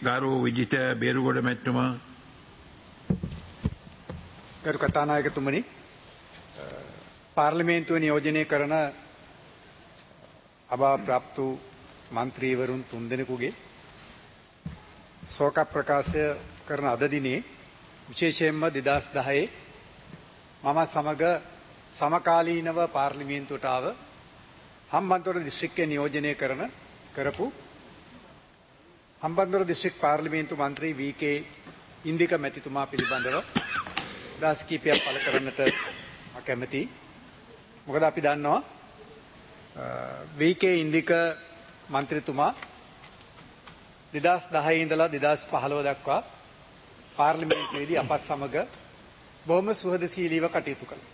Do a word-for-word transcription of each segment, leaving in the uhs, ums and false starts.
ගරු විජිත බේරුගොඩ මැතිතුමා. ගරු කතානායකතුමනි, පාර්ලිමේන්තුව නියෝජනය කරන අභාවප්‍රාප්ත මන්ත්‍රීවරුන් තුන්දෙනෙකුගේ ශෝක ප්‍රකාශය කරන අද දිනේ විශේෂයෙන්ම දෙදහස් දහයේ මම සමග සමකාලීනව පාර්ලිමේන්තුවට ආව හම්බන්තොට දිස්ත්‍රික්කයේ නියෝජනය කරන කරපු හම්බන්තොට දිස්ත්‍රික් පාර්ලිමේන්තු මන්ත්‍රී වී.කේ. ඉන්දික මැතිතුමා පිළිබඳව දාස් කීපයක් පළ කරන්නට කැමැතියි. මොකද අපි දන්නවා වී.කේ. ඉන්දික මන්ත්‍රීතුමා දෙදහස් දහයේ ඉඳලා දෙදහස් පහළොව දක්වා පාර්ලිමේන්තුවේදී අපත් සමග බොහොම සුහදශීලීව කටයුතු කළා.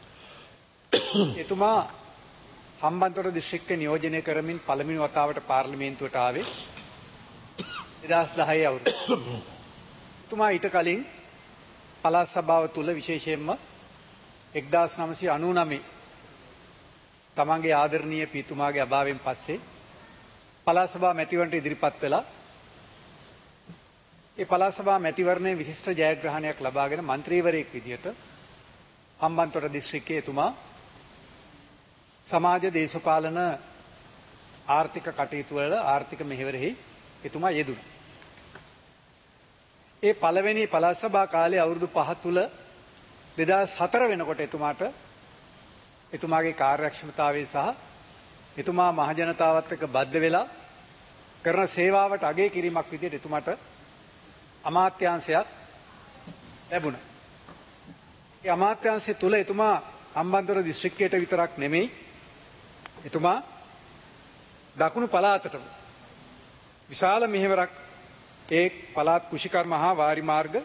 එතුමා හම්බන්තොට දිස්ත්‍රික්කය නියෝජනය කරමින් පළමුව වතාවට පාර්ලිමේන්තුවට ආවේ දෙදහස් දහයේ අවුරුද්දේ. එතුමා ඊට කලින් පළාත් සභාව තුල විශේෂයෙන්ම එක්දාස් නවසිය අනූනවයේ තමන්ගේ ආදරණීය පියතුමාගේ අභාවයෙන් පස්සේ පළාත් සභා මැතිවරණයට ඉදිරිපත් වෙලා ඒ පළාත් සභා මැතිවරණයේ විශිෂ්ට ජයග්‍රහණයක් ලබාගෙන മന്ത്രിවරයෙක් විදිහට හම්බන්තොට දිස්ත්‍රික්කයේ එතුමා සමාජ දේශපාලන ආර්ථික කටයුතු වල ආර්ථික මෙහෙවරෙහි එතුමා යෙදුණා. ඒ පළවෙනි පළාත් සභා කාලයේ අවුරුදු පහ තුල දෙදහස් හතර වෙනකොට එතුමාට එතුමාගේ කාර්යක්ෂමතාවය සහ එතුමා මහජනතාවත් එක්ක බද්ධ වෙලා කරන සේවාවට අගය කිරීමක් විදිහට එතුමාට අමාත්‍යාංශයක් ලැබුණා. ඒ අමාත්‍යාංශය තුල එතුමා හම්බන්තොට දිස්ත්‍රික්කයට විතරක් නෙමෙයි එතුමා දකුණු පළාතටම විශාල මෙහෙවරක් ඒ පළාත් කුෂිකර්ම හා වාරි මාර්ග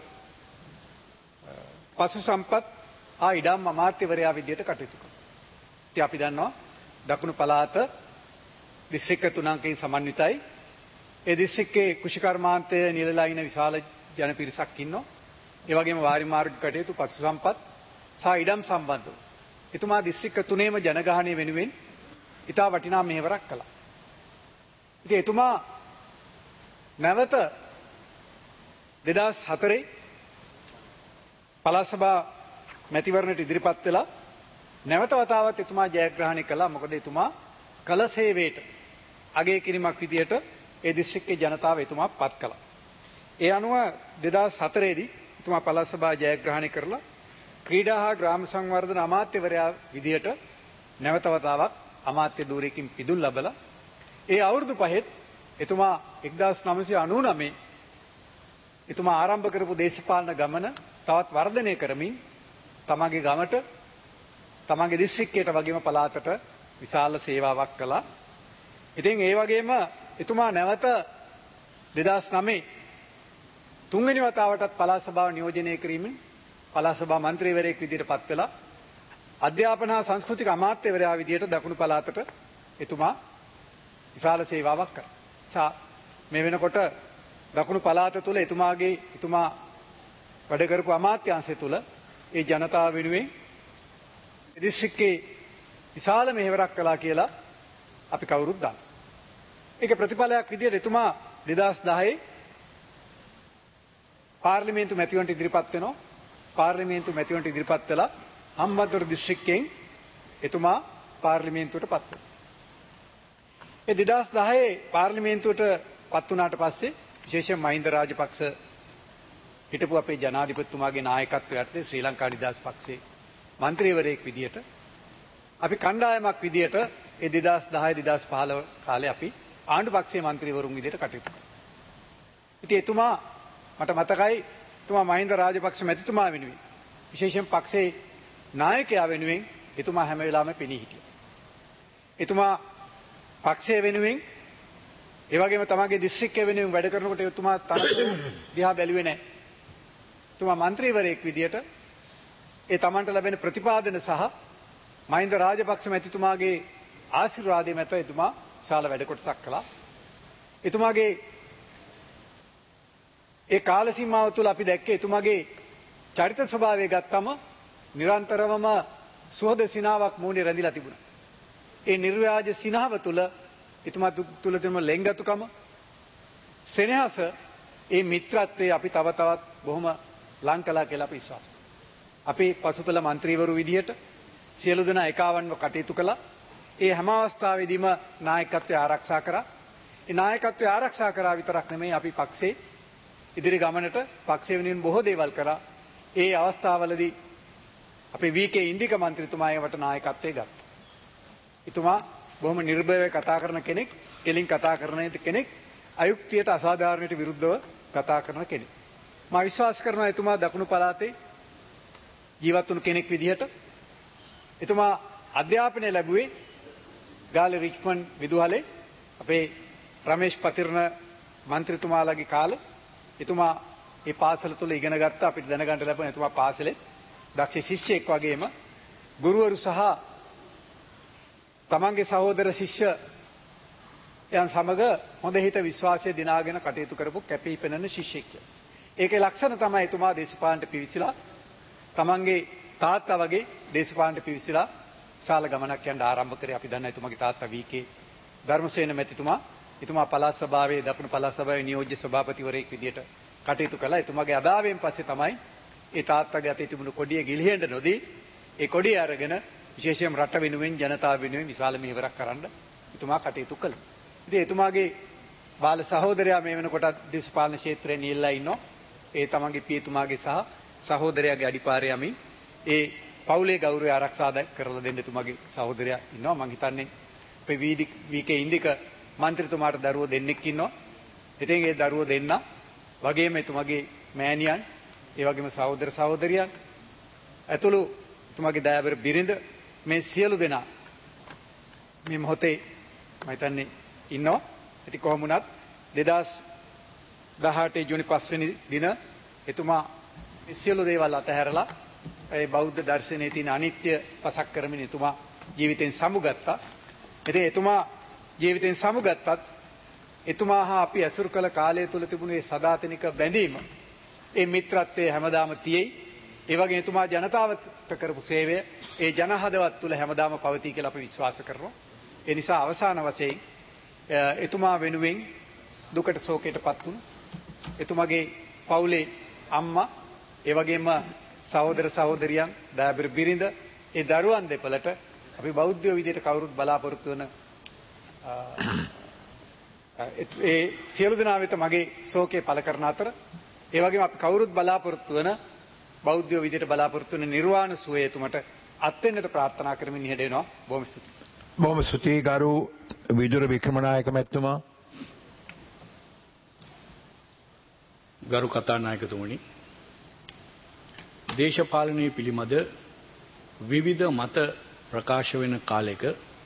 පසු සම්පත් හා ඉඩම් අමාත්‍යවරයා විදිහට කටයුතු කළා. ඉතින් අපි දන්නවා දකුණු පළාත දිස්ත්‍රික්ක තුනකින් සමන්විතයි. ඒ දිස්ත්‍රික්කයේ කුෂිකර්මාන්තය නිලලා ඉන විශාල ජන පිරිසක් ඉන්නවා. ඒ වගේම වාරි මාර්ග කටයුතු පසු සම්පත් සහ ඉඩම් සම්බන්ධව එතුමා දිස්ත්‍රික්ක තුනේම ජනගහනය වෙනුවෙන් ඉතා වටිනා මෙහෙවරක් කළා. ඉතින් එතුමා නැවත දෙදහස් හතරේ පළාත් සභා මැතිවරණයට ඉදිරිපත් වෙලා නැවත වතාවක් එතුමා ජයග්‍රහණය කළා. මොකද එතුමා කළ සේවයට අගය කිරීමක් විදියට ඒ දිස්ත්‍රික්කයේ ජනතාව එතුමා පත් කළා. ඒ අනුව දෙදහස් හතරේදී එතුමා පළාත් සභා ජයග්‍රහණය කරලා ක්‍රීඩා හා ග්‍රාම සංවර්ධන අමාත්‍යවරයා විදියට නැවත වතාවක් අමාත්‍ය ධූරයකින් පිදුම් ලැබලා ඒ අවුරුදු පහෙත් එතුමා එක්දාස් නවසිය අනූනවයේ එතුමා ආරම්භ කරපු දේශපාලන ගමන තවත් වර්ධනය කරමින් තමගේ ගමට තමගේ දිස්ත්‍රික්කයට වගේම පළාතට විශාල සේවාවක් කළා. ඉතින් ඒ වගේම එතුමා නැවත දෙදහස් නවයේ තුන්වෙනි වතාවටත් පළාත් සභාව නියෝජනය කිරීමෙන් පළාත් සභා මන්ත්‍රීවරයෙක් විදිහට පත් වෙලා අධ්‍යාපන හා සංස්කෘතික අමාත්‍යවරයා විදිහට දකුණු පළාතට එතුමා විශාල සේවාවක් කළා. සා මේ වෙනකොට දකුණු පළාත තුල එතුමාගේ එතුමා වැඩ කරපු අමාත්‍යාංශය තුල ඒ ජනතාව වෙනුවෙන් දිස්ත්‍රික්කේ විශාල මෙහෙවරක් කළා කියලා අපි කවුරුත් දන්නවා. ඒක ප්‍රතිඵලයක් විදිහට එතුමා දෙදහස් දහයේ පාර්ලිමේන්තු මැතිවරණට ඉදිරිපත් වෙනවා. පාර්ලිමේන්තු මැතිවරණට ඉදිරිපත් වෙලා හම්බන්තොට දිස්ත්‍රික්කයෙන් එතුමා පාර්ලිමේන්තුවට පත් වෙනවා. ඒ දෙදහස් දහයේ පාර්ලිමේන්තුවට පත් වුණාට පස්සේ විශේෂයෙන් මහින්ද රාජපක්ෂ හිටපු අපේ ජනාධිපතිතුමාගේ නායකත්වය යටතේ ශ්‍රී ලංකා නිදහස් පක්ෂයේ മന്ത്രിවරයෙක් විදියට අපි කණ්ඩායමක් විදියට ඒ දෙදහස් දහය දෙදහස් පහළොව කාලේ අපි ආණ්ඩු පක්ෂයේ മന്ത്രിවරුන් විදියට කටයුතු කළා. ඉතින් එතුමා මට මතකයි එතුමා මහින්ද රාජපක්ෂ මැතිතුමා වෙනුවෙන් විශේෂයෙන් පක්ෂයේ නායකයා වෙනුවෙන් එතුමා හැම වෙලාවෙම පෙනී හිටියා. එතුමා පක්ෂය වෙනුවෙන් ඒ වගේම තමගේ දිස්ත්‍රික්කය වෙනුවෙන් වැඩ කරනකොට එතුමා තරම් දිහා බැලුවේ නැහැ. එතුමා മന്ത്രിවරයෙක් විදියට ඒ තමන්ට ලැබෙන ප්‍රතිපාදන සහ මහින්ද රාජපක්ෂ මැතිතුමාගේ ආශිර්වාදය මත එතුමා විශාල වැඩ කොටසක් කළා. එතුමාගේ ඒ කාල සීමාව තුළ අපි දැක්කේ එතුමාගේ චරිත ස්වභාවය ගත්තම නිරන්තරවම සුහද සිනාවක් මූණේ රැඳිලා තිබුණා. ඒ නිර්ව්‍යාජ සිනාව තුළ එතුමා තුළ තිබුණ ලෙන්ගතුකම, සෙනෙහස ඒ මිත්‍රත්වයේ අපි තව තවත් බොහොම ලං කළා කියලා අපි විශ්වාස කරනවා. අපි පසුපළ മന്ത്രിවරු විදිහට සියලු දෙනා එකවන්ව කටයුතු කළා. ඒ හැම අවස්ථාවෙදීම නායකත්වය ආරක්ෂා කරා. ඒ නායකත්වය ආරක්ෂා කරා විතරක් නෙමෙයි අපි පක්ෂේ ඉදිරි ගමනට පක්ෂ වෙනුවෙන් බොහෝ දේවල් කරා. ඒ අවස්ථාවවලදී අපේ වී.කේ. ඉන්දික മന്ത്രിතුමා ඒවට නායකත්වයේ ගත්තා. එතුමා බොහොම නිර්භයව කතා කරන කෙනෙක්, කෙලින් කතා කරන කෙනෙක්, අයුක්තියට අසාධාරණයට විරුද්ධව කතා කරන කෙනෙක්. මා විශ්වාස කරනවා එතුමා දකුණු පළාතේ ජීවත් වුණු කෙනෙක් විදිහට. එතුමා අධ්‍යාපනය ලැබුවේ ගාලේ රිච්මන්ඩ් විදුහලේ අපේ රමේෂ් පතිරණ മന്ത്രിතුමාලගේ කාලේ. එතුමා ඒ පාසල තුල ඉගෙන ගත්තා. අපිට දැනගන්න ලැබුණා එතුමා පාසලේ දක්ෂ ශිෂ්‍යයෙක් වගේම ගුරුවරු සහ තමන්ගේ සහෝදර ශිෂ්‍යයන් සමග හොඳ හිත විශ්වාසය දිනාගෙන කටයුතු කරපු කැපී පෙනෙන ශිෂ්‍යෙක්. ඒකේ ලක්ෂණ තමයි එතුමා දේශපාලනට පිවිසිලා තමන්ගේ තාත්තා වගේ දේශපාලනට පිවිසිලා විශාල ගමනක් යන්න ආරම්භ කරේ. අපි දන්නා එතුමාගේ තාත්තා වී.කේ. ධර්මසේන මැතිතුමා. එතුමා පළාත් සභාවේ දකුණු පළාත් සභාවේ නියෝජ්‍ය සභාපතිවරයෙක් විදිහට කටයුතු කළා. එතුමාගේ අභාවයෙන් පස්සේ තමයි ඒ තාත්තගේ අතේ තිබුණු කොඩිය ගිලිහෙන්න නොදී ඒ කොඩිය අරගෙන විශේෂයෙන්ම රට වෙනුවෙන් ජනතාව වෙනුවෙන් විශාල මෙහෙවරක් කරන්න එතුමා කටයුතු කළා. ඉතින් එතුමාගේ බාල සහෝදරයා මේ වෙනකොට දේශපාලන ක්ෂේත්‍රයේ නියැලලා ඉන්නවා. ඒ තමන්ගේ පියතුමාගේ සහ සහෝදරයාගේ අඩිපාරේ යමින් ඒ පවුලේ ගෞරවය ආරක්ෂා කරලා දෙන්න එතුමාගේ සහෝදරයා ඉන්නවා. මම හිතන්නේ අපේ වී.කේ. ඉන්දික മന്ത്രിතුමාට දරුවෝ දෙන්නෙක් ඉන්නවා. ඉතින් ඒ දරුවෝ දෙන්න වගේම එතුමාගේ මෑණියන්, ඒ වගේම සහෝදර සහෝදරියන් ඇතුළු එතුමාගේ දයාබර බිරිඳ මේ සියලු දෙනා මේ මොහොතේ මම හිතන්නේ ඉන්නවා. ඉතින් කොහොම වුණත් දෙදාස් දහඅට ජූනි පස්වෙනි දින එතුමා සියලු දේවල් අතහැරලා ඒ බෞද්ධ දර්ශනයේ තියෙන අනිත්‍ය පසක් කරමින් එතුමා ජීවිතෙන් සමුගත්තා. ඉතින් එතුමා ජීවිතෙන් සමුගත්තත් එතුමා හා අපි ඇසුරු කළ කාලය තුල තිබුණු මේ සදාතනික බැඳීම, ඒ මිත්‍රත්වයේ හැමදාම තියෙයි. ඒ වගේ එතුමා ජනතාවට කරපු සේවය ඒ ජනහදවත් තුල හැමදාම පවතී කියලා අපි විශ්වාස කරනවා. ඒ නිසා අවසාන වශයෙන් එතුමා වෙනුවෙන් දුකට ශෝකයටපත් වුණු එතුමාගේ පවුලේ අම්මා, ඒ වගේම සහෝදර සහෝදරියන්, දයාබර බිරිඳ, ඒ දරුවන් දෙපළට අපි බෞද්ධයෝ විදිහට කවුරුත් බලාපොරොත්තු වෙන ඒ සියලු දෙනා වෙත මගේ ශෝකය පළ කරන අතර, ඒ වගේම අපි කවුරුත් බලාපොරොත්තු වෙන බෞද්ධයෝ විදිහට බලාපොරොත්තු වෙන නිර්වාණ සුවය එතුමට අත් වෙන්නට ප්‍රාර්ථනා කරමින් ඉහළ එනවා. බොහොම ස්තුතියි. බොහොම ස්තුතියි ගරු විදුර වික්‍රමනායක මැතිතුමා. ගරු කතානායකතුමනි, දේශපාලනයේ පිළිබඳ විවිධ මත ප්‍රකාශ වෙන කාලයක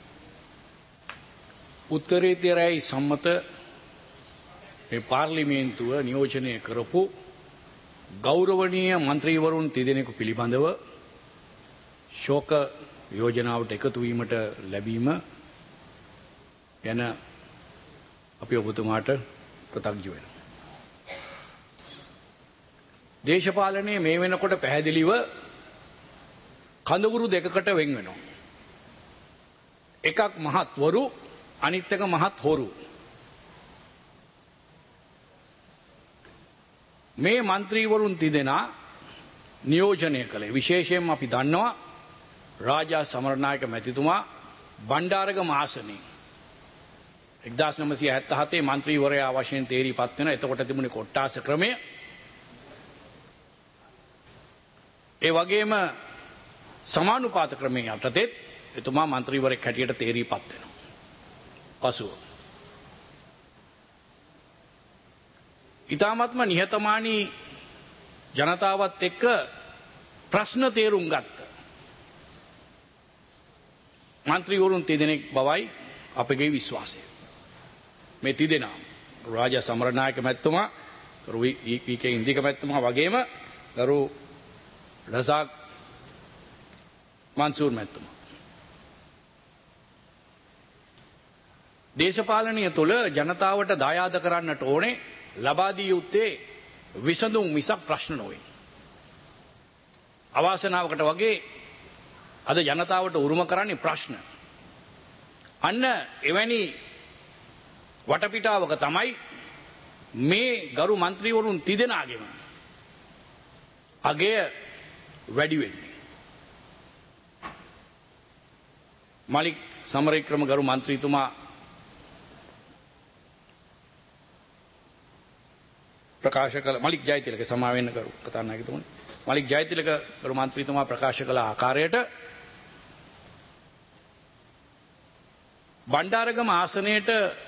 උත්තරීතරයි සම්මත මේ පාර්ලිමේන්තුව නියෝජනය කරපු ගෞරවනීය මන්ත්‍රීවරුන් තිදෙනෙකු පිළිබඳව ශෝක යෝජනාවට එකතු වීමට ලැබීම ගැන අපි ඔබතුමාට කෘතඥ වෙනවා. දේශපාලනයේ මේ වෙනකොට පැහැදිලිව කඳවුරු දෙකකට වෙන් වෙනවා. එකක් මහත්වරු, අනිත් එක මහත් හොරු. මේ മന്ത്രിවරුන් තිදෙනා නියෝජනය කළේ විශේෂයෙන්ම අපි දන්නවා රාජා සමරනායක මැතිතුමා බණ්ඩාරගම ආසනයේ එක්දාස් නවසිය හැත්තෑ මන්ත්‍රීවරයා වශයෙන් තේරීපත් වෙන. එතකොට තිබුණේ කොට්ටාස ක්‍රමය. ඒ වගේම සමානුපාත ක්‍රමයේ යටතේ එතුමා මන්ත්‍රීවරයෙක් හැටියට තේරීපත් වෙනවා. පසුව ඉතාමත්ම නිහතමානී ජනතාවත් එක්ක ප්‍රශ්න තේරුම් ගත්ත මන්ත්‍රීවරුන් තිදෙනෙක් බවයි අපගේ විශ්වාසය. මේ තිදෙනා රාජා සමරනායක මැතිතුමා, ගරු වී.කේ. ඉන්දික මැතිතුමා වගේම ගරු රසාක් මන්සූර් මැතිතුමා. දේශපාලනය තුළ ජනතාවට දායාද කරන්නට ඕනේ ලබා දී යුත්තේ විසඳුම් මිසක් ප්‍රශ්න නොවේ. අවාසනාවකට වගේ අද ජනතාවට උරුම කරන්නේ ප්‍රශ්න. අන්න එවැනි වටපිටාවක තමයි මේ ගරු මන්ත්‍රීවරුන් තිදෙනාගෙම අගය වැඩි වෙන්නේ. මලික් සමරවික්‍රම ගරු මන්ත්‍රීතුමා ප්‍රකාශ කළ මලික් ජයතිලක සමා වෙන්න කරු කතානායකතුමනි මලික් ජයතිලක ගරු මන්ත්‍රීතුමා ප්‍රකාශ කළ ආකාරයට බණ්ඩාරගම ආසනයේට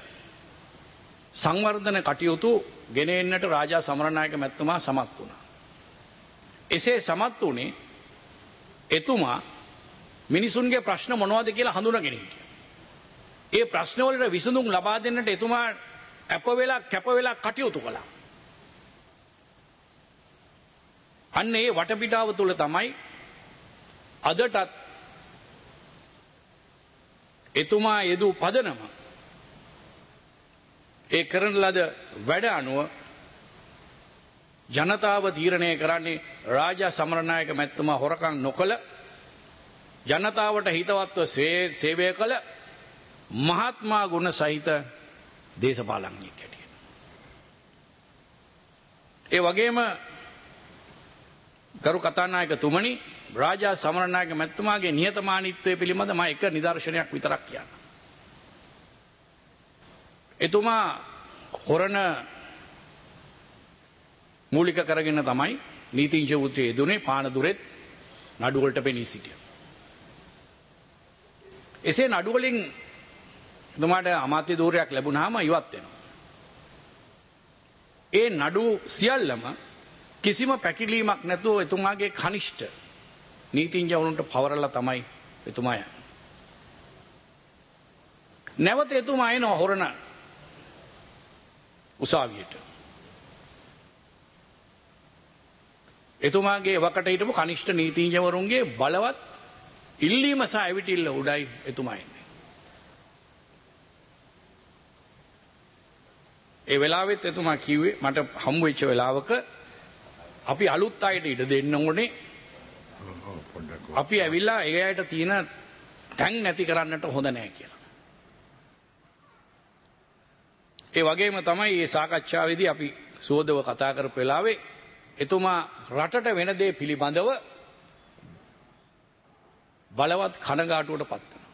සංවර්ධන කටයුතු ගෙන එන්නට රාජා සමරනායක මැතිතුමා සමත් වුණා. එසේ සමත් වුණේ එතුමා මිනිසුන්ගේ ප්‍රශ්න මොනවද කියලා හඳුනාගෙන හිටියා. ඒ ප්‍රශ්න වලට විසඳුම් ලබා දෙන්නට එතුමා අප වෙලා කැප වෙලා කටයුතු කළා. අන්න ඒ වටපිටාව තුළ තමයි අදටත් එතුමා යෙදූ පදනම ඒ කරන ලද වැඩ අනුව ජනතාව තීරණය කරන්නේ රාජා සමරනායක මැතිතුමා හොරකම් නොකළ ජනතාවට හිතවත්ව සේවය කළ මහත්මා ගුණ සහිත දේශපාලඥයෙක් හැටියට. ඒ වගේම ගරු කතානායකතුමනි රාජා සමරනායක මැතිතුමාගේ නිහතමානීත්වය පිළිබඳ මම එක නිදර්ශනයක් විතරක් කියන්නම්. එතුමා හොරණ මූලික කරගෙන තමයි නීතිඥ වෘත්තියේ යෙදුනේ පානදුරෙත් නඩුවලට පෙනී සිටියා. එසේ නඩුවලින් එතුමාට අමාත්‍ය ධූරයක් ලැබුණාම ඉවත් වෙනවා. ඒ නඩු සියල්ලම කිසිම පැකිලීමක් නැතුව එතුමාගේ කනිෂ්ඨ නීතිඥවරුන්ට පවරලා තමයි එතුමා යන්නේ. නැවත එතුමා එනවා හොරණ උසාවියට. එතුමාගේ වකට හිටපු කනිෂ්ඨ නීතිඥවරුන්ගේ බලවත් ඉල්ලීම සහ ඇවිටිල්ල උඩයි එතුමා ඉන්නේ. ඒ වෙලාවෙත් එතුමා කිව්වේ මට හම්බ වෙච්ච වෙලාවක අපි අලුත් අයට ඉඩ දෙන්න ඕනේ. අපි ඇවිල්ලා ඒ අයට තියෙන තැන් නැති කරන්නට හොඳ නැහැ කියලා. ඒ වගේම තමයි මේ සාකච්ඡාවේදී අපි සුවදව කතා කරපු වෙලාවේ එතුමා රටට වෙන දේ පිළිබඳව බලවත් කනගාටුවට පත් වෙනවා.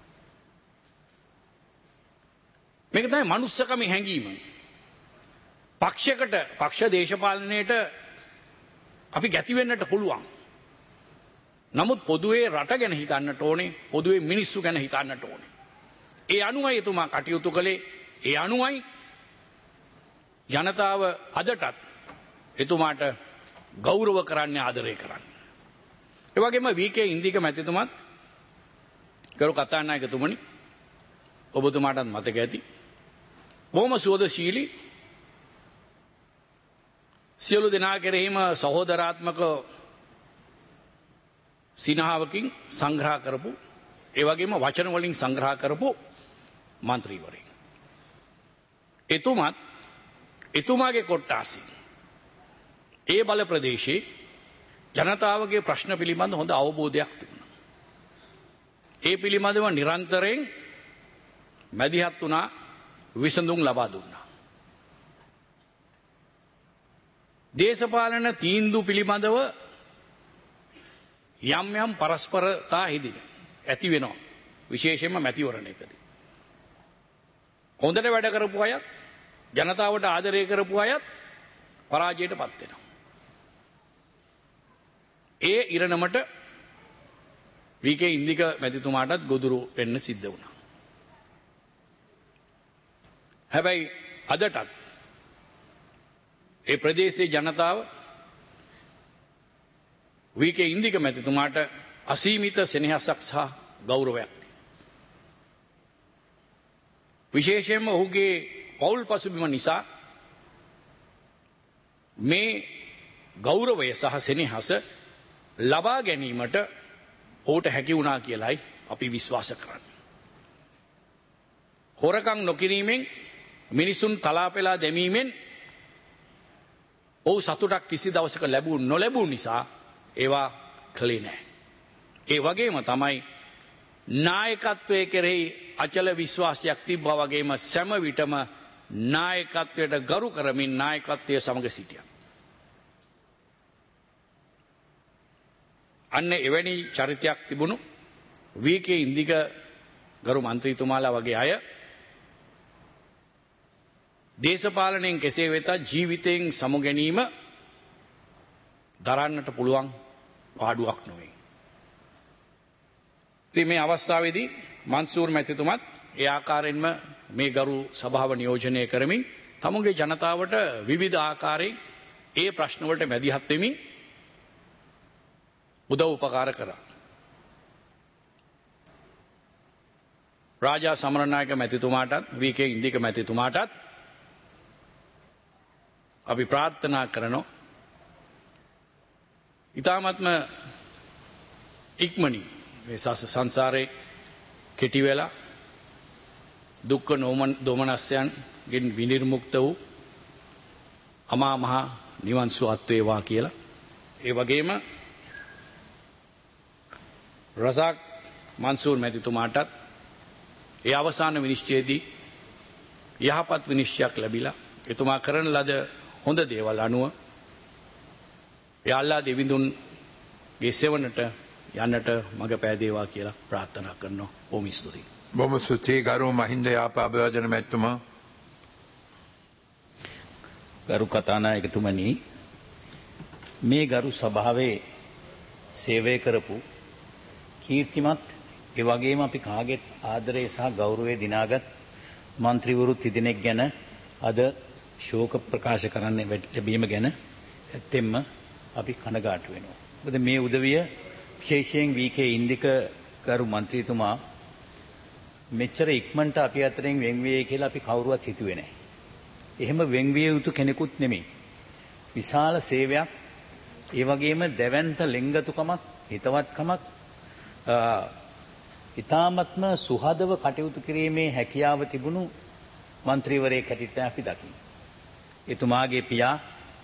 මේක තමයි මනුස්සකමේ හැඟීම. පක්ෂයකට පක්ෂ දේශපාලනයේට අපි ගැති වෙන්නට පුළුවන්. නමුත් පොදුවේ රට ගැන හිතන්නට ඕනේ, පොදුවේ මිනිස්සු ගැන හිතන්නට ඕනේ. ඒ අනුවයි එතුමා කටයුතු කළේ. ඒ අනුවයි ජනතාව අදටත් එතුමාට ගෞරව කරන්නේ ආදරය කරන්නේ. ඒ වගේම වී.කේ. ඉන්දික මැතිතුමත් කරු කතානායකතුමනි ඔබතුමාටත් මතක ඇති. බොහොම සුවදශීලී සියලු දෙනා කෙරෙහිම සහෝදරාත්මක සිනහාවකින් සංග්‍රහ කරපු ඒ වගේම වචන වලින් සංග්‍රහ කරපු මන්ත්‍රීවරයෙක්. එතුමත් එතුමාගේ කොට්ටාසින් ඒ බල ප්‍රදේශයේ ජනතාවගේ ප්‍රශ්න පිළිබඳ හොඳ අවබෝධයක් තිබුණා. ඒ පිළිබඳව නිරන්තරයෙන් මැදිහත් වුණා, විසඳුම් ලබා දුන්නා. දේශපාලන තීන්දුව පිළිබඳව යම් යම් පරස්පරතා හිදින ඇති වෙනවා, විශේෂයෙන්ම මැතිවරණයකදී. හොඳට වැඩ කරපු අයත් ජනතාවට ආදරය කරපු අයත් පරාජයට පත් වෙනවා. ඒ ඉරණමට වී.කේ. ඉන්දික මැතිතුමාටත් ගොදුරු වෙන්න සිද්ධ වුණා. හැබැයි අදටත් ඒ ප්‍රදේශයේ ජනතාව වී.කේ. ඉන්දික මැතිතුමාට අසීමිත සෙනෙහසක් සහ ගෞරවයක් තියෙනවා. විශේෂයෙන්ම ඔහුගේ පෞල් පසුබිම නිසා මේ ගෞරවය සහ සෙනෙහස ලබා ගැනීමට ඔහුට හැකි වුණා කියලයි අපි විශ්වාස කරන්නේ. හොරකම් නොකිරීමෙන්, මිනිසුන් තලාපෙලා දැමීමෙන් ඔහු සතුටක් කිසි දවසක ලැබූ නොලැබූ නිසා ඒවා කළේ නැහැ. ඒ වගේම තමයි නායකත්වයේ කෙරෙහි අචල විශ්වාසයක් තිබ්බා වගේම සෑම විටම නායකත්වයට ගරු කරමින් නායකත්වය සමග සිටියා. අන්න එවැනි චරිතයක් තිබුණු වී.කේ. ඉන්දික ගරු මන්ත්‍රීතුමාලා වගේ අය දේශපාලනයෙන් කෙසේ වෙතත් ජීවිතයෙන් සමු ගැනීම දරන්නට පුළුවන් පාඩුවක් නොවේ. ඉතින් මේ අවස්ථාවේදී මන්සූර් මැතිතුමත් ඒ ආකාරයෙන්ම මේ ගරු සභාව නියෝජනය කරමින් තමුගේ ජනතාවට විවිධ ආකාරයෙන් ඒ ප්‍රශ්නවලට මැදිහත් වෙමින් උදව් උපකාර කරා. රාජා සමරනායක මැතිතුමාටත් වී.කේ. ඉන්දික මැතිතුමාටත් අපි ප්‍රාර්ථනා කරනවා ඉතාමත්ම ඉක්මනින් මේ සංසාරේ කෙටි වෙලා දුක්ඛ දෝමනස්යන්ගෙන් විනිර්මුක්ත වූ අමා මහ නිවන් සුවත් වේවා කියලා. ඒ වගේම රසාක් මන්සූර් මැතිතුමාටත් ඒ අවසාන විනිශ්චයේදී යහපත් විනිශ්චයක් ලැබිලා එතුමා කරන ලද හොඳ දේවල් අනුව ඒ අල්ලා දෙවිඳුන්ගේ සෙවණට යන්නට මඟ පෑදේවා කියලා ප්‍රාර්ථනා කරනවා. බොහොම ස්තුතියි. බොහොම ස්තුතියි ගරු මහින්ද යාප අභිවාදන මැතිතුමා. ගරු කතානායකතුමනි, මේ ගරු සභාවේ සේවය කරපු කීර්තිමත් ඒ වගේම අපි කාගෙත් ආදරය සහ ගෞරවය දිනාගත් මන්ත්‍රීවරු තිදෙනෙක් ගැන අද ශෝක ප්‍රකාශ කරන්න ලැබීම ගැන ඇත්තෙන්ම අපි කනගාටු වෙනවා. මොකද මේ උදවිය විශේෂයෙන් වී.කේ. ඉන්දික ගරු මන්ත්‍රීතුමා මෙච්චර ඉක්මනට අපි අතරින් වෙන් වෙයි කියලා අපි කවුරුවත් හිතුවේ නැහැ. එහෙම වෙන් විය යුතු කෙනෙකුත් නෙමෙයි. විශාල සේවයක්, ඒ වගේම දැවැන්ත ලෙන්ගතුකමක්, හිතවත්කමක්, ඉතාමත්ම සුහදව කටයුතු කිරීමේ හැකියාව තිබුණු මන්ත්‍රීවරයෙක් හැටියට අපි දකිමු. එතුමාගේ පියා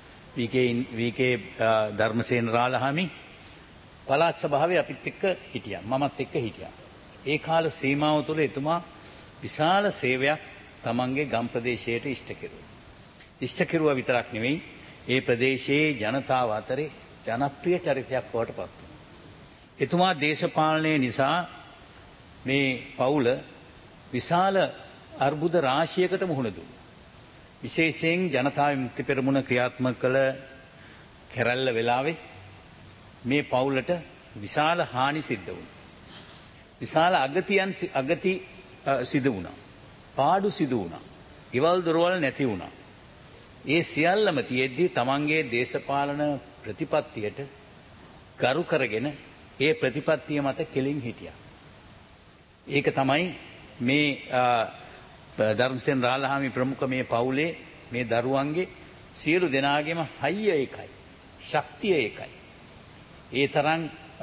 වී.කේ. ධර්මසේන රාලහාමි පළාත් සභාවේ අපිත් එක්ක හිටියා. මමත් එක්ක හිටියා. ඒ කාල සීමාව තුළ එතුමා විශාල සේවයක් තමන්ගේ ගම් ප්‍රදේශයට ඉෂ්ට කෙරුවා. ඉෂ්ට කෙරුවා විතරක් නෙවෙයි, ඒ ප්‍රදේශයේ ජනතාව අතරේ ජනප්‍රිය චරිතයක් බවට පත් වුණා. එතුමා දේශපාලනය නිසා මේ පවුල විශාල අර්බුද රාශියකට මුහුණ දුන්නා. විශේෂයෙන් ජනතා විමුක්ති පෙරමුණ ක්‍රියාත්මක කළ කැරැල්ල වෙලාවේ මේ පවුලට විශාල හානි සිද්ධ වුණා. විශාල අගතියන් අගති සිදු වුණා. පාඩු සිදු වුණා. ගෙවල් දොරවල් නැති වුණා. ඒ සියල්ලම තියෙද්දී තමන්ගේ දේශපාලන ප්‍රතිපත්තියට ගරු කරගෙන ඒ ප්‍රතිපත්තිය මත කෙලින් හිටියා. ඒක තමයි මේ ධර්මසේන රාලහාමි ප්‍රමුඛ මේ පවුලේ මේ දරුවන්ගේ සියලු දෙනාගේම හයිය එකයි, ශක්තිය එකයි. ඒ තරම්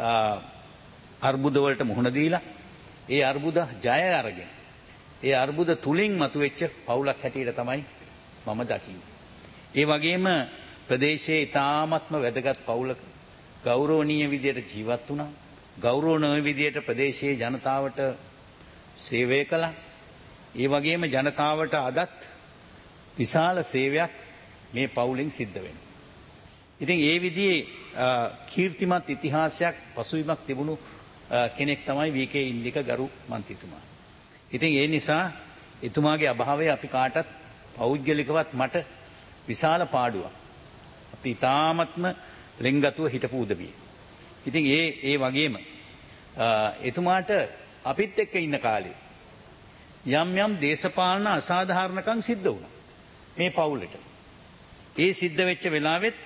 අර්බුද වලට මුහුණ දීලා ඒ අර්බුද ජය අරගෙන ඒ අර්බුද තුලින් මතුවෙච්ච පවුලක් හැටියට තමයි මම දකින්නේ. ඒ වගේම ප්‍රදේශයේ ඉතාමත්ම වැදගත් පවුලක ගෞරවනීය විදියට ජීවත් වුණා. ගෞරවනීය විදියට ප්‍රදේශයේ ජනතාවට සේවය කළා. ඒ වගේම ජනතාවට අදත් විශාල සේවයක් මේ පවුලෙන් සිද්ධ වෙනවා. ඉතින් ඒ විදිහේ කීර්තිමත් ඉතිහාසයක් පසුබිමක් තිබුණු කෙනෙක් තමයි වී.කේ. ඉන්දික ගරු මන්ත්‍රීතුමා. ඉතින් ඒ නිසා එතුමාගේ අභාවය අපි කාටත් පෞද්ගලිකවත් මට විශාල පාඩුවක්. අපි තාමත්ම ලෙන්ගතුව හිටපු උදවිය. ඉතින් ඒ ඒ වගේම එතුමාට අපිත් එක්ක ඉන්න කාලේ යම් යම් දේශපාලන අසාධාරණකම් සිද්ධ වුණා මේ පවුලට. ඒ සිද්ධ වෙච්ච වෙලාවෙත්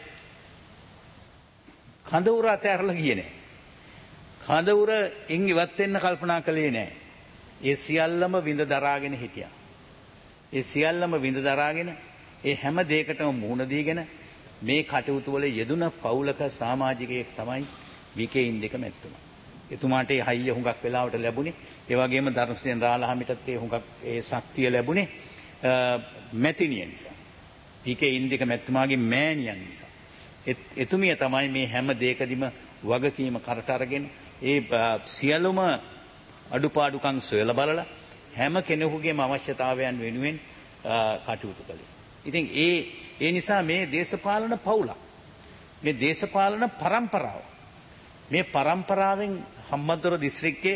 කඳවුර අතහැරලා ගියේ නැහැ. කඳවුරින් ඉවත් වෙන්න කල්පනා කළේ නැහැ. ඒ සියල්ලම විඳ දරාගෙන හිටියා. ඒ සියල්ලම විඳ දරාගෙන ඒ හැම දෙයකටම මුහුණ දීගෙන මේ කටයුතු වල යෙදුන පවුලක සමාජිකයෙක් තමයි වී.කේ. ඉන්දික මැතිතුමා. එතුමාට ඒ හයිය හුඟක් වෙලාවට ලැබුණේ. ඒ වගේම ධර්මසේන රාලහාමිටත් ඒ හුඟක් ඒ ශක්තිය ලැබුණේ මැතිනිය නිසා. වී.කේ. ඉන්දික මැතිතුමාගේ මෑණියන් නිසා. එතුමිය තමයි මේ හැම දෙයකදීම වගකීම කරට අරගෙන ඒ සියලුම අඩුපාඩුකම් සොයලා බලලා හැම කෙනෙකුගේම අවශ්‍යතාවයන් වෙනුවෙන් කටයුතු කළේ. ඉතින් ඒ ඒ නිසා මේ දේශපාලන පවුලක් මේ දේශපාලන පරම්පරාව මේ පරම්පරාවෙන් හම්බන්තොට දිස්ත්‍රික්කයේ